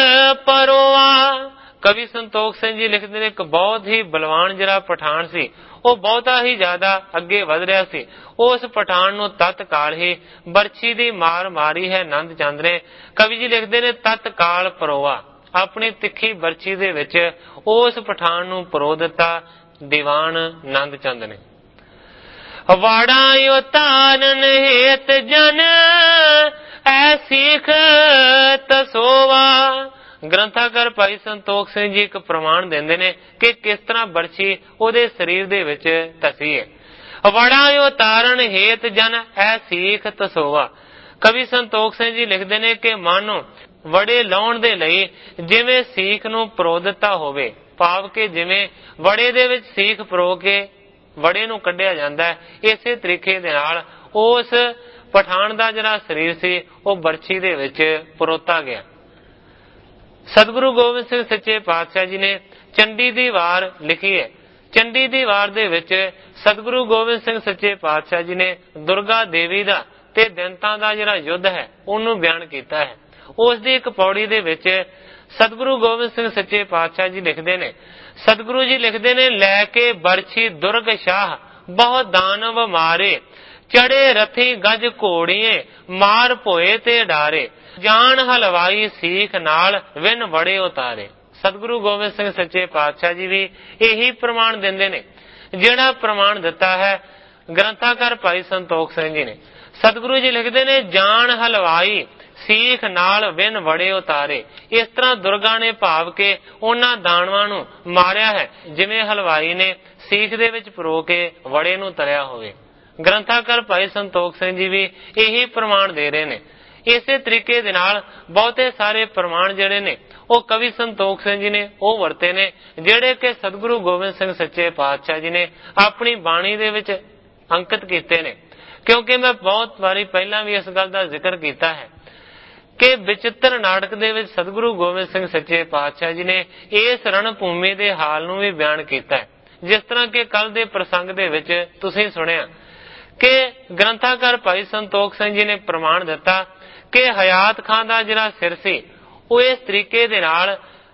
ਪਰੋਆ। ਕਵੀ ਸੰਤੋਖ ਸਿੰਘ ਜੀ ਲਿਖਦੇ ਨੇ ਇੱਕ ਬਹੁਤ ਹੀ ਬਲਵਾਨ ਜਿਹੜਾ ਪਠਾਨ ਸੀ, ਉਹ ਬਹੁਤਾ ਹੀ ਜ਼ਿਆਦਾ ਅੱਗੇ ਵਧ ਰਿਹਾ ਸੀ। ਉਸ ਪਠਾਨ ਨੂੰ ਤਤਕਾਲ ਹੀ ਬਰਛੀ ਦੀ ਮਾਰ ਮਾਰੀ ਹੈ ਨੰਦ ਚੰਦ ਨੇ। ਕਵੀ ਜੀ ਲਿਖਦੇ ਨੇ ਤਤਕਾਲ ਪਰੋਆ, ਆਪਣੀ ਤਿੱਖੀ ਬਰਛੀ ਦੇ ਵਿੱਚ ਉਸ ਪਠਾਨ ਨੂੰ ਪਰੋ ਦਿੱਤਾ ਦੀਵਾਨ ਨੰਦ ਚੰਦ ਨੇ। ਵਾੜਾ ਉਤਾਰਨ ਹੇਤ ਜਨ ਐ ਸੀਖ ਤਸੋਵਾ। ਗ੍ਰੰਥਾਕਾਰ ਭਾਈ ਸੰਤੋਖ ਸਿੰਘ ਜੀ ਇੱਕ ਪ੍ਰਮਾਣ ਦਿੰਦੇ ਨੇ ਕਿ ਕਿਸ ਤਰ੍ਹਾਂ ਬਰਛੀ ਉਹਦੇ ਸਰੀਰ ਦੇ ਵਿੱਚ ਧਸੀ ਹੈ। ਵੜਾ ਉਤਾਰਨ ਹੇਤ ਜਨ ਐ ਸੀਖ ਤਸੋਵਾ। ਕਵੀ ਸੰਤੋਖ ਸਿੰਘ ਜੀ ਲਿਖਦੇ ਨੇ ਕਿ ਮਾਨੋ ਵੜੇ ਲਾਉਣ ਦੇ ਲਈ ਜਿਵੇਂ ਸੀਖ ਨੂੰ ਪਰੋ ਦਿੱਤਾ ਹੋਵੇ, ਭਾਵ ਕਿ ਜਿਵੇਂ ਵੜੇ ਦੇ ਵਿੱਚ ਸੀਖ ਪਰੋ ਕੇ ਵੜੇ ਨੂੰ ਕੱਢਿਆ ਜਾਂਦਾ ਹੈ, ਇਸੇ ਤਰੀਕੇ ਦੇ ਨਾਲ ਉਸ ਪਠਾਨ ਦਾ ਜਿਹੜਾ ਸਰੀਰ ਸੀ ਉਹ ਬਰਛੀ ਦੇ ਵਿੱਚ ਪਰੋਤਾ ਗਿਆ। ਸਤਿਗੁਰੂ ਗੋਬਿੰਦ ਸਿੰਘ ਸੱਚੇ ਪਾਤਸ਼ਾਹ ਜੀ ਨੇ ਚੰਡੀ ਦੀ ਵਾਰ ਲਿਖੀ ਹੈ। ਚੰਡੀ ਦੀ ਵਾਰ ਦੇ ਵਿੱਚ ਸਤਿਗੁਰੂ ਗੋਬਿੰਦ ਸਿੰਘ ਸੱਚੇ ਪਾਤਸ਼ਾਹ ਜੀ ਨੇ ਦੁਰਗਾ ਦੇਵੀ ਦਾ ਤੇ ਦੈਂਤਾਂ ਦਾ ਜਿਹੜਾ ਯੁੱਧ ਹੈ ਉਹਨੂੰ ਬਿਆਨ ਕੀਤਾ ਹੈ। ਉਸ ਦੀ ਇੱਕ ਪੌੜੀ ਦੇ ਵਿੱਚ ਸਤਿਗੁਰੂ ਗੋਬਿੰਦ ਸਿੰਘ ਸੱਚੇ ਪਾਤਸ਼ਾਹ ਜੀ ਲਿਖਦੇ ਨੇ, ਸਤਿਗੁਰੂ ਜੀ ਲਿਖਦੇ ਨੇ ਲੈ ਕੇ ਬਰਛੀ ਦੁਰਗ ਸ਼ਾਹ ਬਹੁਤ ਦਾਨਵ ਮਾਰੇ, ਚੜੇ ਰਥੀ ਗਜ ਘੋੜੀਏ ਮਾਰ ਭੋਏ ਤੇ ਡਾਰੇ, ਜਾਨ ਹਲਵਾਈ ਸੀਖ ਨਾਲ ਵਿਨ ਵੜੇ ਉਤਾਰੇ। ਸਤਿਗੁਰੂ ਗੋਬਿੰਦ ਸਿੰਘ ਸੱਚੇ ਪਾਤਸ਼ਾਹ ਜੀ ਵੀ ਇਹੀ ਪ੍ਰਮਾਣ ਦਿੰਦੇ ਨੇ, ਜਿਹੜਾ ਪ੍ਰਮਾਣ ਦਿੱਤਾ ਹੈ ਗ੍ਰੰਥਾਕਾਰ ਭਾਈ ਸੰਤੋਖ ਸਿੰਘ ਜੀ ਨੇ। ਸਤਿਗੁਰੂ ਜੀ ਲਿਖਦੇ ਨੇ ਜਾਨ ਹਲਵਾਈ ਸੀਖ ਨਾਲ ਵਿਨ ਵੜੇ ਉਤਾਰੇ। ਇਸ ਤਰ੍ਹਾਂ ਦੁਰਗਾ ਨੇ ਭਾਵ ਕੇ ਉਹਨਾਂ ਦਾਨਵਾਂ ਨੂੰ ਮਾਰਿਆ ਹੈ ਜਿਵੇਂ ਹਲਵਾਈ ਨੇ ਸੀਖ ਦੇ ਵਿੱਚ ਪਰੋ ਕੇ ਵੜੇ ਨੂੰ ਤਲਿਆ ਹੋਵੇ। ਗ੍ਰੰਥਾਕਾਰ ਭਾਈ ਸੰਤੋਖ ਸਿੰਘ ਜੀ ਵੀ ਇਹੀ ਪ੍ਰਮਾਣ ਦੇ ਰਹੇ ਨੇ। ਇਸੇ ਤਰੀਕੇ ਦੇ ਨਾਲ ਬਹੁਤੇ ਸਾਰੇ ਪ੍ਰਮਾਣ ਜਿਹੜੇ ਨੇ ਉਹ ਕਵੀ ਸੰਤੋਖ ਸਿੰਘ ਜੀ ਨੇ ਉਹ ਵਰਤੇ ਨੇ, ਜਿਹੜੇ ਕਿ ਸਤਿਗੁਰੂ ਗੋਬਿੰਦ ਸਿੰਘ ਸੱਚੇ ਪਾਤਸ਼ਾਹ ਜੀ ਨੇ ਆਪਣੀ ਬਾਣੀ ਦੇ ਵਿੱਚ ਅੰਕਿਤ ਕੀਤੇ ਨੇ। ਕਿਉਂਕਿ ਮੈਂ ਬਹੁਤ ਵਾਰੀ ਪਹਿਲਾਂ ਵੀ ਇਸ ਗੱਲ ਦਾ ਜ਼ਿਕਰ ਕੀਤਾ ਹੈ ਕਿ ਵਿਚਿੱਤਰ ਨਾਟਕ ਦੇ ਵਿੱਚ ਸਤਿਗੁਰੂ ਗੋਬਿੰਦ ਸਿੰਘ ਸੱਚੇ ਪਾਤਸ਼ਾਹ ਜੀ ਨੇ ਇਸ ਰਣ ਭੂਮੀ ਦੇ ਹਾਲ ਨੂੰ ਵੀ ਬਿਆਨ ਕੀਤਾ ਹੈ। ਜਿਸ ਤਰ੍ਹਾਂ ਕਿ ਕੱਲ ਦੇ ਪ੍ਰਸੰਗ ਦੇ ਵਿੱਚ ਤੁਸੀਂ ਸੁਣਿਆ ਕਿ ਗ੍ਰੰਥਾਕਾਰ ਭਾਈ ਸੰਤੋਖ ਸਿੰਘ ਜੀ ਨੇ ਪ੍ਰਮਾਣ ਦਿੱਤਾ ਕਿ ਹਯਾਤ ਖਾਨ ਦਾ ਜਿਹੜਾ ਸਿਰ ਸੀ ਉਹ ਇਸ ਤਰੀਕੇ ਦੇ ਨਾਲ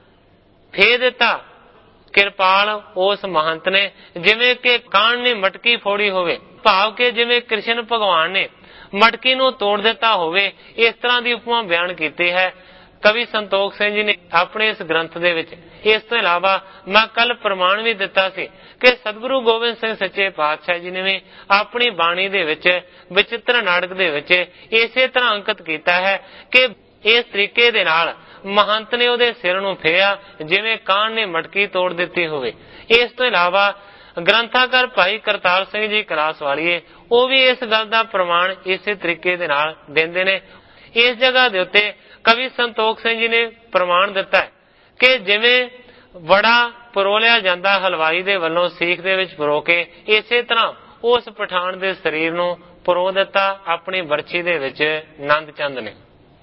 ਫੇਰ ਦਿੱਤਾ ਕਿਰਪਾਲ ਉਸ ਮਹੰਤ ਨੇ ਜਿਵੇਂ ਕਿ ਕਾਣ ਨੇ ਮਟਕੀ ਫੋੜੀ ਹੋਵੇ, ਭਾਵ ਕਿ ਜਿਵੇਂ ਕ੍ਰਿਸ਼ਨ ਭਗਵਾਨ ਨੇ ਮਟਕੀ ਨੂੰ ਤੋੜ ਦਿੱਤਾ ਹੋਵੇ। ਇਸ ਤਰ੍ਹਾਂ ਦੀ ਉਪਮਾ ਬਿਆਨ ਕੀਤੀ ਹੈ ਕਵੀ ਸੰਤੋਖ ਸਿੰਘ ਜੀ ਨੇ ਆਪਣੇ ਇਸ ਗ੍ਰੰਥ ਦੇ ਵਿੱਚ। ਇਸ ਤੋਂ ਇਲਾਵਾ ਮੈਂ ਕੱਲ ਪ੍ਰਮਾਣ ਵੀ ਦਿੱਤਾ ਸੀ ਕਿ ਸਤਿਗੁਰੂ ਗੋਬਿੰਦ ਸਿੰਘ ਸੱਚੇ ਪਾਤਸ਼ਾਹ ਜੀ ਨੇ ਵੀ ਆਪਣੀ ਬਾਣੀ ਦੇ ਵਿੱਚ ਵਿਚਿੱਤਰ ਨਾਟਕ ਦੇ ਵਿੱਚ ਇਸੇ ਤਰ੍ਹਾਂ ਅੰਕਿਤ ਕੀਤਾ ਹੈ ਕਿ ਇਸ ਤਰੀਕੇ ਦੇ ਨਾਲ ਮਹੰਤ ਨੇ ਉਹਦੇ ਸਿਰ ਨੂੰ ਫੇਰਿਆ ਜਿਵੇਂ ਕਾਣ ਨੇ ਮਟਕੀ ਤੋੜ ਦਿੱਤੀ ਹੋਵੇ। ਇਸ ਤੋਂ ਇਲਾਵਾ ਗ੍ਰੰਥਾਕਾਰ ਭਾਈ ਕਰਤਾਰ ਸਿੰਘ ਜੀ ਕਲਾਸ ਵਾਲੀਏ ਉਹ ਵੀ ਇਸ ਗੱਲ ਦਾ ਪ੍ਰਮਾਣ ਇਸੇ ਤਰੀਕੇ ਦੇ ਨਾਲ ਦਿੰਦੇ ਨੇ। ਇਸ ਜਗ੍ਹਾ ਦੇ ਉੱਤੇ ਕਵੀ ਸੰਤੋਖ ਸਿੰਘ ਜੀ ਨੇ ਪ੍ਰਮਾਣ ਦਿੱਤਾ ਹੈ ਕਿ ਜਿਵੇਂ ਵੜਾ ਪਰੋਲਿਆ ਜਾਂਦਾ ਹਲਵਾਈ ਦੇ ਵੱਲੋਂ ਸੀਖ ਦੇ ਵਿੱਚ ਪਰੋ ਕੇ, ਇਸੇ ਤਰ੍ਹਾਂ ਉਸ ਪਠਾਨ ਦੇ ਸਰੀਰ ਨੂੰ ਪਰੋ ਦਿੱਤਾ ਆਪਣੀ ਬਰਛੀ ਦੇ ਵਿੱਚ ਨੰਦ ਚੰਦ ਨੇ।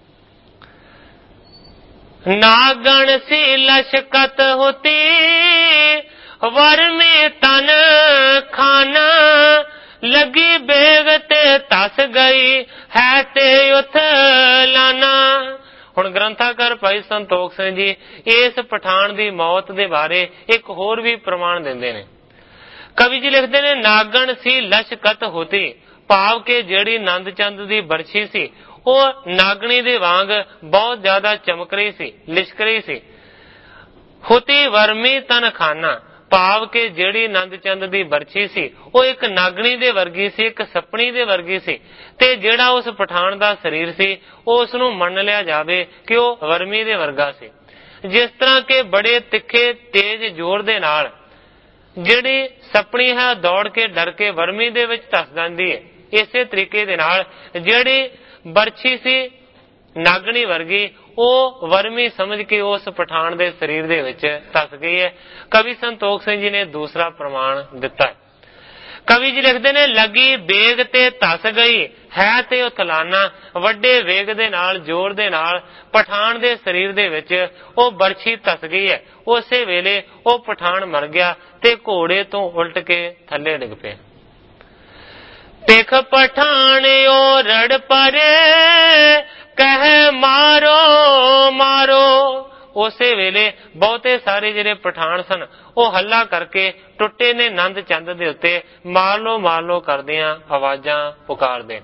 ਨਾਗਣ ਸੀ ਲਸ਼ਕਤ ਹੋਤੀ ਵਰ ਮੇ ਤਨ ਖਾਨਾ, ਲੱਗੀ ਬੇਗ ਤੇ ਧਸ ਗਈ ਹੈ ਤੇ ਉਥ ਲਾਨਾ। ਹੁਣ ਗ੍ਰੰਥਾਕਾਰ ਭਾਈ ਸੰਤੋਖ ਸਿੰਘ ਜੀ ਇਸ ਪਠਾਨ ਦੀ ਮੌਤ ਦੇ ਬਾਰੇ ਇੱਕ ਹੋਰ ਵੀ ਪ੍ਰਮਾਣ ਦਿੰਦੇ ਨੇ। ਕਵੀ ਜੀ ਲਿਖਦੇ ਨੇ ਨਾਗਣ ਸੀ ਲਸ਼ਕਤ ਹੋਤੀ, ਭਾਵ ਕਿ ਜਿਹੜੀ ਨੰਦ ਚੰਦ ਦੀ ਬਰਛੀ ਸੀ ਉਹ ਨਾਗਣੀ ਦੇ ਵਾਂਗ ਬਹੁਤ ਜ਼ਿਆਦਾ ਚਮਕ ਰਹੀ ਸੀ, ਲਿਸ਼ਕ ਰਹੀ ਸੀ। ਹੋਤੀ ਵਰਮੀ ਤਨ ਖਾਨਾ, ਭਾਵ ਕਿ ਜਿਹੜੀ ਨੰਦ ਚੰਦ ਦੀ ਬਰਛੀ ਸੀ ਉਹ ਇੱਕ ਨਾਗਣੀ ਦੇ ਵਰਗੀ ਸੀ, ਇੱਕ ਸੱਪਣੀ ਦੇ ਵਰਗੀ ਸੀ, ਤੇ ਜਿਹੜਾ ਉਸ ਪਠਾਨ ਦਾ ਸਰੀਰ ਸੀ ਉਸ ਨੂੰ ਮੰਨ ਲਿਆ ਜਾਵੇ ਕਿ ਉਹ ਵਰਮੀ ਦੇ ਵਰਗਾ ਸੀ। ਜਿਸ ਤਰ੍ਹਾਂ ਕਿ ਬੜੇ ਤਿੱਖੇ ਤੇਜ਼ ਜ਼ੋਰ ਦੇ ਨਾਲ ਜਿਹੜੀ ਸੱਪਣੀ ਹੈ ਦੌੜ ਕੇ ਡਰ ਕੇ ਵਰਮੀ ਦੇ ਵਿੱਚ ਧਸ ਜਾਂਦੀ ਹੈ, ਇਸੇ ਤਰੀਕੇ ਦੇ ਨਾਲ ਜਿਹੜੀ ਬਰਛੀ ਸੀ ਨਾਗਣੀ ਵਰਗੀ ਉਹ ਵਰਮੀ ਸਮਝ ਕੇ ਉਸ ਪਠਾਨ ਦੇ ਸਰੀਰ ਦੇ ਵਿੱਚ ਧਸ ਗਈ ਹੈ। ਕਵੀ ਸੰਤੋਖ ਸਿੰਘ ਜੀ ਨੇ ਦੂਸਰਾ ਪ੍ਰਮਾਣ ਦਿੱਤਾ ਹੈ। ਕਵੀ ਜੀ ਲਿਖਦੇ ਨੇ, ਲੱਗੀ ਬੇਗ ਤੇ ਧਸ ਗਈ ਹੈ ਤੇ ਉਹ ਥਲਾਨਾ। ਵੱਡੇ ਵੇਗ ਦੇ ਨਾਲ, ਜ਼ੋਰ ਦੇ ਨਾਲ ਪਠਾਨ ਦੇ ਸਰੀਰ ਦੇ ਵਿੱਚ ਉਹ ਬਰਛੀ ਧਸ ਗਈ ਹੈ। ਉਸੇ ਵੇਲੇ ਉਹ ਪਠਾਨ ਮਰ ਗਿਆ ਤੇ ਘੋੜੇ ਤੋਂ ਉਲਟ ਕੇ ਥੱਲੇ ਡਿੱਗ ਪਿਆ। ਤਿਖ ਪਠਾਨ ਉਹ ਰੜ ਪਰੇ ਕਹਿ ਮਾਰੋ ਮਾਰੋ। ਉਸੇ ਵੇਲੇ ਬਹੁਤੇ ਸਾਰੇ ਜਿਹੜੇ ਪਠਾਨ ਸਨ ਉਹ ਹੱਲਾ ਕਰਕੇ ਟੁੱਟੇ ਨੇ ਨੰਦ ਚੰਦ ਦੇ ਉੱਤੇ, ਮਾਰ ਲੋ ਮਾਰ ਲੋ ਕਰਦਿਆਂ ਆਵਾਜ਼ਾਂ ਪੁਕਾਰਦੇ।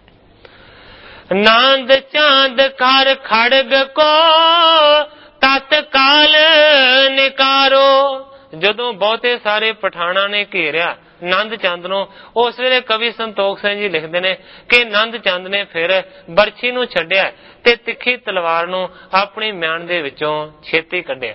ਨੰਦ ਚੰਦ ਕਰ ਖੜਗ ਕੋ ਤਤਕਾਲ ਨਿਕਾਰੋ। ਜਦੋਂ ਬਹੁਤੇ ਸਾਰੇ ਪਠਾਨਾਂ ਨੇ ਘੇਰਿਆ ਨੰਦ ਚੰਦ ਨੂੰ, ਉਸ ਵੇਲੇ ਕਵੀ ਸੰਤੋਖ ਸਿੰਘ ਜੀ ਲਿਖਦੇ ਨੇ ਕਿ ਨੰਦ ਚੰਦ ਨੇ ਫਿਰ ਬਰਛੀ ਨੂੰ ਛੱਡਿਆ ਤੇ ਤਿੱਖੀ ਤਲਵਾਰ ਨੂੰ ਆਪਣੀ ਮਿਆਨ ਦੇ ਵਿੱਚੋਂ ਛੇਤੀ ਕੱਢਿਆ।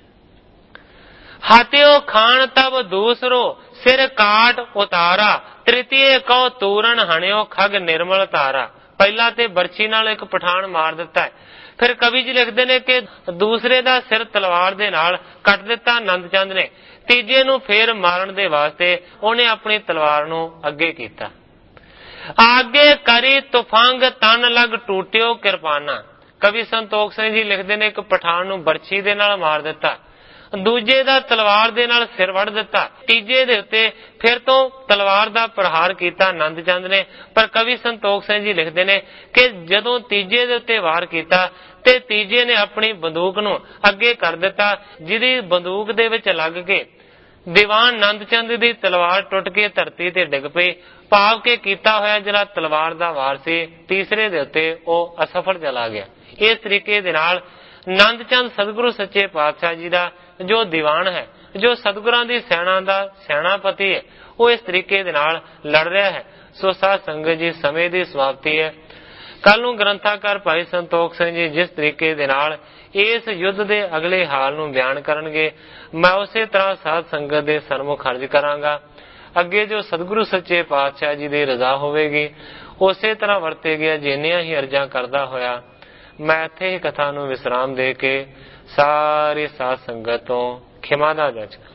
ਹਾਥਿਓ ਖਾਨ ਤਬ ਦੂਸਰੋ ਸਿਰ ਕਾਟ ਉਤਾਰਾ, ਤ੍ਰਿਤੀਏ ਕਉ ਤੂਰਨ ਹਣਿਓ ਖਗ ਨਿਰਮਲ ਤਾਰਾ। ਪਹਿਲਾਂ ਤੇ ਬਰਛੀ ਨਾਲ ਇੱਕ ਪਠਾਨ ਮਾਰ ਦਿੱਤਾ ਹੈ, ਫਿਰ ਕਵੀ ਜੀ ਲਿਖਦੇ ਨੇ ਕਿ ਦੂਸਰੇ ਦਾ ਸਿਰ ਤਲਵਾਰ ਦੇ ਨਾਲ ਕੱਟ ਦਿੱਤਾ ਨੰਦ ਚੰਦ ਨੇ। ਤੀਜੇ ਨੂੰ ਫੇਰ ਮਾਰਨ ਦੇ ਵਾਸਤੇ ਉਹਨੇ ਆਪਣੀ ਤਲਵਾਰ ਨੂੰ ਅੱਗੇ ਕੀਤਾ। ਆਗੇ ਕਰੀ ਤੁਫੰਗ ਤਨ ਲਗ ਟੂਟਿਓ ਕਿਰਪਾਨਾ। ਕਵੀ ਸੰਤੋਖ ਸਿੰਘ ਜੀ ਲਿਖਦੇ ਨੇ ਇੱਕ ਪਠਾਨ ਨੂੰ ਬਰਛੀ ਦੇ ਨਾਲ ਮਾਰ ਦਿੱਤਾ, ਦੂਜੇ ਦਾ ਤਲਵਾਰ ਦੇ ਨਾਲ ਸਿਰ ਵੜ ਦਿੱਤਾ, ਤੀਜੇ ਦੇ ਉੱਤੇ ਫਿਰ ਤੋਂ ਤਲਵਾਰ ਦਾ ਪ੍ਰਹਾਰ ਕੀਤਾ ਨੰਦ ਚੰਦ ਨੇ। ਪਰ ਕਵੀ ਸੰਤੋਖ ਸਿੰਘ ਜੀ ਲਿਖਦੇ ਨੇ ਕਿ ਜਦੋਂ ਤੀਜੇ ਦੇ ਉੱਤੇ ਵਾਰ ਕੀਤਾ ਤੇ ਤੀਜੇ ਨੇ ਆਪਣੀ ਬੰਦੂਕ ਨੂੰ ਅੱਗੇ ਕਰ ਦਿੱਤਾ, ਜਿਹਦੀ ਬੰਦੂਕ ਦੇ ਵਿੱਚ ਲੱਗ ਕੇ ਦੀਵਾਨ ਨੰਦ ਚੰਦ ਦੀ ਤਲਵਾਰ ਟੁੱਟ ਕੇ ਧਰਤੀ ਤੇ ਡਿੱਗ ਪਈ। ਭਾਵ ਕੇ ਕੀਤਾ ਹੋਇਆ ਜਿਹੜਾ ਤਲਵਾਰ ਦਾ ਵਾਰ ਸੀ ਤੀਸਰੇ ਦੇ ਉੱਤੇ ਉਹ ਅਸਫਲ ਚਲਾ ਗਿਆ। ਇਸ ਤਰੀਕੇ ਦੇ ਨਾਲ ਨੰਦ ਚੰਦ ਸਤਿਗੁਰੂ ਸੱਚੇ ਪਾਤਸ਼ਾਹ ਜੀ ਦਾ ਜੋ ਦੀਵਾਨ ਹੈ, ਜੋ ਸਤਿਗੁਰਾਂ ਦੀ ਸੈਨਾ ਦਾ ਸੈਨਾਪਤੀ ਹੈ, ਉਹ ਇਸ ਤਰੀਕੇ ਦੇ ਨਾਲ ਲੜ ਰਿਹਾ ਹੈ। ਸੋ ਸਾਧ ਸੰਗਤ ਜੀ, ਸਮੇਂ ਦੀ ਸਮਾਪਤੀ ਹੈ। ਕੱਲ ਨੂੰ ਗ੍ਰੰਥਾਕਾਰ ਭਾਈ ਸੰਤੋਖ ਸਿੰਘ ਜੀ ਜਿਸ ਤਰੀਕੇ ਦੇ ਨਾਲ ਇਸ ਯੁੱਧ ਦੇ ਅਗਲੇ ਹਾਲ ਨੂੰ ਬਿਆਨ ਕਰਨਗੇ, ਮੈਂ ਉਸੇ ਤਰ੍ਹਾਂ ਸਾਧ ਸੰਗਤ ਦੇ ਸਨਮੁਖ ਅਰਜ਼ ਕਰਾਂਗਾ। ਅੱਗੇ ਜੋ ਸਤਿਗੁਰੂ ਸੱਚੇ ਪਾਤਸ਼ਾਹ ਜੀ ਦੀ ਰਜ਼ਾ ਹੋਵੇਗੀ ਉਸੇ ਤਰ੍ਹਾਂ ਵਰਤੇ ਗਿਆ। ਜਿੰਨੀਆਂ ਹੀ ਅਰਜ਼ਾਂ ਕਰਦਾ ਹੋਇਆ ਮੈਂ ਇੱਥੇ ਹੀ ਕਥਾ ਨੂੰ ਵਿਸਰਾਮ ਦੇ ਕੇ ਸਾਰੀ ਸਾਧ ਸੰਗਤ ਤੋਂ ਖਿਮਾ ਦਾ ਜਾਚਕਾਂ।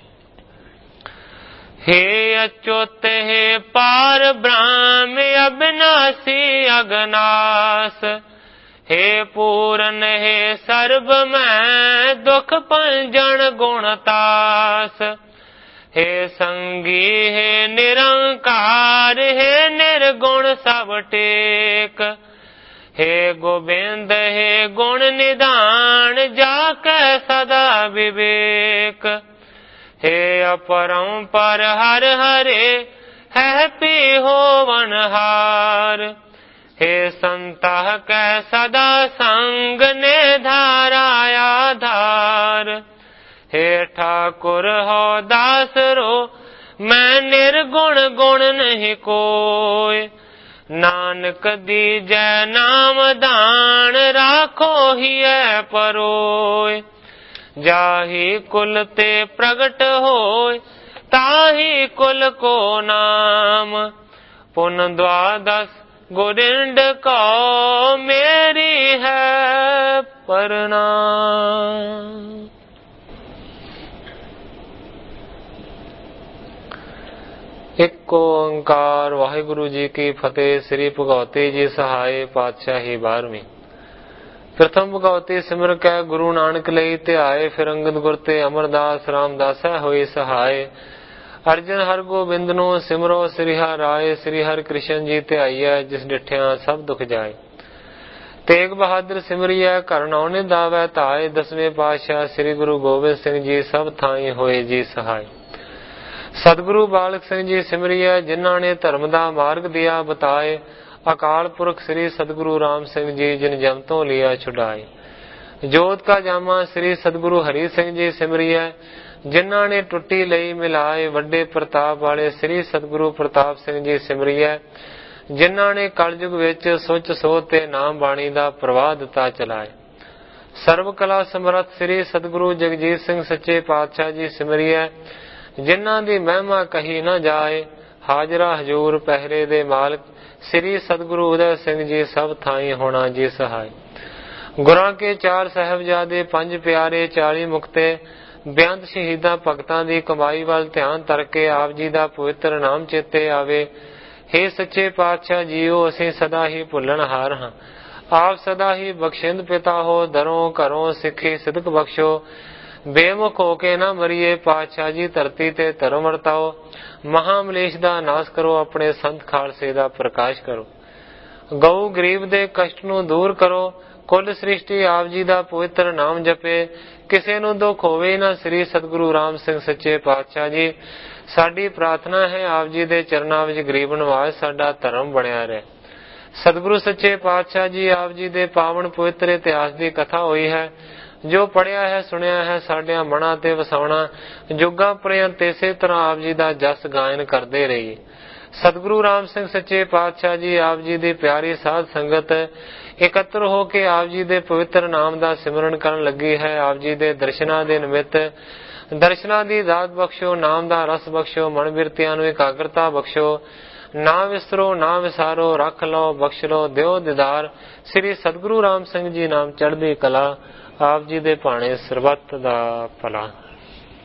हे अच्युत हे पार ब्रह्म अविनाशी अगनाश, हे पूरन हे सर्व मैं दुख पंजन गुणतास, हे संगी हे निरंकार हे निर्गुण सब टेक, हे गोविंद हे गुण निधान जाके सदा विवेक, हे अपरंपर हर हरे है पी होवन हार, हे संतः कै सदा संग ने धारा आधार, हे ठाकुर हो दास रो मैं निर्गुण गुण नहीं कोय, नानक दीजै नाम दान राखो ही है परोय, जाहि कुल ते प्रगट होय ताहि कुल को नाम, पुन द्वादश गोरिंड को मेरी है प्रणाम। एक ओंकार वाहिगुरु जी की फतेह। श्री भगवती जी सहाय पातशाही बारहवीं। प्रथम भगवती सिमर कै गुरु नानक लई ध्याए, फिर अंगद गुर ते अमरदास रामदासा होई सहाय, अर्जन हर गोबिंद नो सिमरो श्री हर राय, श्री हर कृष्ण जी ध्याईऐ जिस डिठिया सब दुख जाए, तेग बहादुर सिमरिया घर नौ निधावै धाय, दसवें पातशाह श्री गुरु गोबिंद सिंह जी सब थाई होए जी सहाय, सतगुरु बालक सिंह जी सिमरिया जिन्हां ने धर्म दा मार्ग दिया बताए, अकाल पुरख श्री सतगुरु राम सिंह जी जिन जम तो लिया छुड़ाए, जोत का जामा श्री सतगुरु हरि सिंह जी सिमरिया जिन्हां ने टुट्टी लई मिलाए, वड्डे प्रताप वाले श्री सतगुरु प्रताप सिंह जी सिमरिया जिन्हां ने कलयुग विच सुच सोध ते नाम बाणी दा प्रवाह दिता चलाए, सर्व कला समर्थ श्री सतगुरु जगजीत सिंह सच्चे पातशाह जी सिमरिया जिन्हां दी महिमा कही न जाए, हाजरा हजूर पहरे दे मालक श्री सतगुरु उदय सिंह जी सब थाई होना जी सहाय, गुरां के चार साहबजादे पंज प्यारे चाली मुक्ते ਬੇਅੰਤ ਸ਼ਹੀਦਾਂ ਭਗਤਾਂ ਦੀ ਕਮਾਈ ਵੱਲ ਧਿਆਨ ਧਰ ਕੇ ਆਪ ਜੀ ਦਾ ਪਵਿੱਤਰ ਨਾਮ ਚੇਤੇ ਆਵੇ। ਹੇ ਸੱਚੇ ਪਾਤਸ਼ਾਹ ਜੀਓ, ਅਸੀਂ ਸਦਾ ਹੀ ਭੁੱਲਣਹਾਰ ਹਾਂ। ਆਪ ਸਦਾ ਹੀ ਬਖਸ਼ਿੰਦ ਪਿਤਾ ਹੋ, ਦਰੋਂ ਘਰੋਂ ਸਿੱਖੀ ਸਿਦਕ ਬਖਸ਼ੋ। ਬੇਮੁਖ ਹੋ ਕੇ ਨਾ ਮਰੀਏ ਪਾਤਸ਼ਾਹ ਜੀ, ਧਰਤੀ ਤੇ ਧਰਮ ਵਰਤਾਓ। ਮਹਾਮਲੇਸ਼ ਦਾ ਨਾਸ਼ ਕਰੋ, ਆਪਣੇ ਸੰਤ ਖਾਲਸੇ ਦਾ ਪ੍ਰਕਾਸ਼ ਕਰੋ। ਗਊ ਗਰੀਬ ਦੇ ਕਸ਼ਟ ਨੂੰ ਦੂਰ ਕਰੋ। ਕੁੱਲ ਸ੍ਰਿਸ਼ਟੀ ਆਪ ਜੀ ਦਾ ਪਵਿੱਤਰ ਨਾਮ ਜਪੇ। ਕਿਸੇ ਨੂੰ ਦੁੱਖ ਹੋਵੇ ਨਾ। ਸ੍ਰੀ ਸਤਿਗੁਰੂ ਰਾਮ ਸਿੰਘ ਸੱਚੇ ਪਾਤਸ਼ਾਹ ਜੀ, ਸਾਡੀ ਪ੍ਰਾਰਥਨਾ ਹੈ ਆਪ ਜੀ ਦੇ ਚਰਨਾਂ ਵਿੱਚ ਗਰੀਬ ਨਵਾਜ਼ ਸਾਡਾ ਧਰਮ ਬਣਿਆ ਰਹੇ। ਸਤਿਗੁਰੂ ਸੱਚੇ ਪਾਤਸ਼ਾਹ ਜੀ, ਆਪ ਜੀ ਦੇ ਪਾਵਨ ਪਵਿੱਤਰ ਇਤਿਹਾਸ ਦੀ ਕਥਾ ਹੋਈ ਹੈ, ਜੋ ਪੜਿਆ ਹੈ ਸੁਣਿਆ ਹੈ ਸਾਡਿਆਂ ਮਨਾਂ ਤੇ ਵਸਾਉਣਾ। ਜੁਗਾਂ ਪ੍ਰਯੰਤ ਇਸੇ ਤਰ੍ਹਾਂ ਆਪ ਜੀ ਦਾ ਜਸ ਗਾਇਨ ਕਰਦੇ ਰਹੀਏ। ਸਤਿਗੁਰੂ ਰਾਮ ਸਿੰਘ ਸੱਚੇ ਪਾਤਸ਼ਾਹ ਜੀ, ਆਪ ਜੀ ਦੀ ਪਿਆਰੀ ਸਾਧ ਸੰਗਤ ਇਕੱਤਰ ਹੋ ਕੇ ਆਪ ਜੀ ਦੇ ਪਵਿੱਤਰ ਨਾਮ ਦਾ ਸਿਮਰਨ ਕਰਨ ਲੱਗੀ ਹੈ। ਆਪ ਜੀ ਦੇ ਦਰਸ਼ਨਾਂ ਦੇ ਨਿਮਿਤ ਦਰਸ਼ਨਾਂ ਦੀ ਦਾਤ ਬਖਸ਼ੋ, ਨਾਮ ਦਾ ਰਸ ਬਖਸ਼ੋ, ਮਨ ਬਿਰਤੀਆਂ ਨੂੰ ਇਕਾਗਰਤਾ ਬਖਸ਼ੋ। ਨਾ ਵਿਸਰੋ ਨਾ ਵਿਸਾਰੋ, ਰੱਖ ਲਓ ਬਖਸ਼ ਲਓ, ਦਿਓ ਦਿਦਾਰ। ਸ੍ਰੀ ਸਤਿਗੁਰੂ ਰਾਮ ਸਿੰਘ ਜੀ ਨਾਮ ਚੜ੍ਹਦੀ ਕਲਾ। ਆਪ ਜੀ ਦੇ ਭਾਣੇ ਸਰਬੱਤ ਦਾ ਭਲਾ।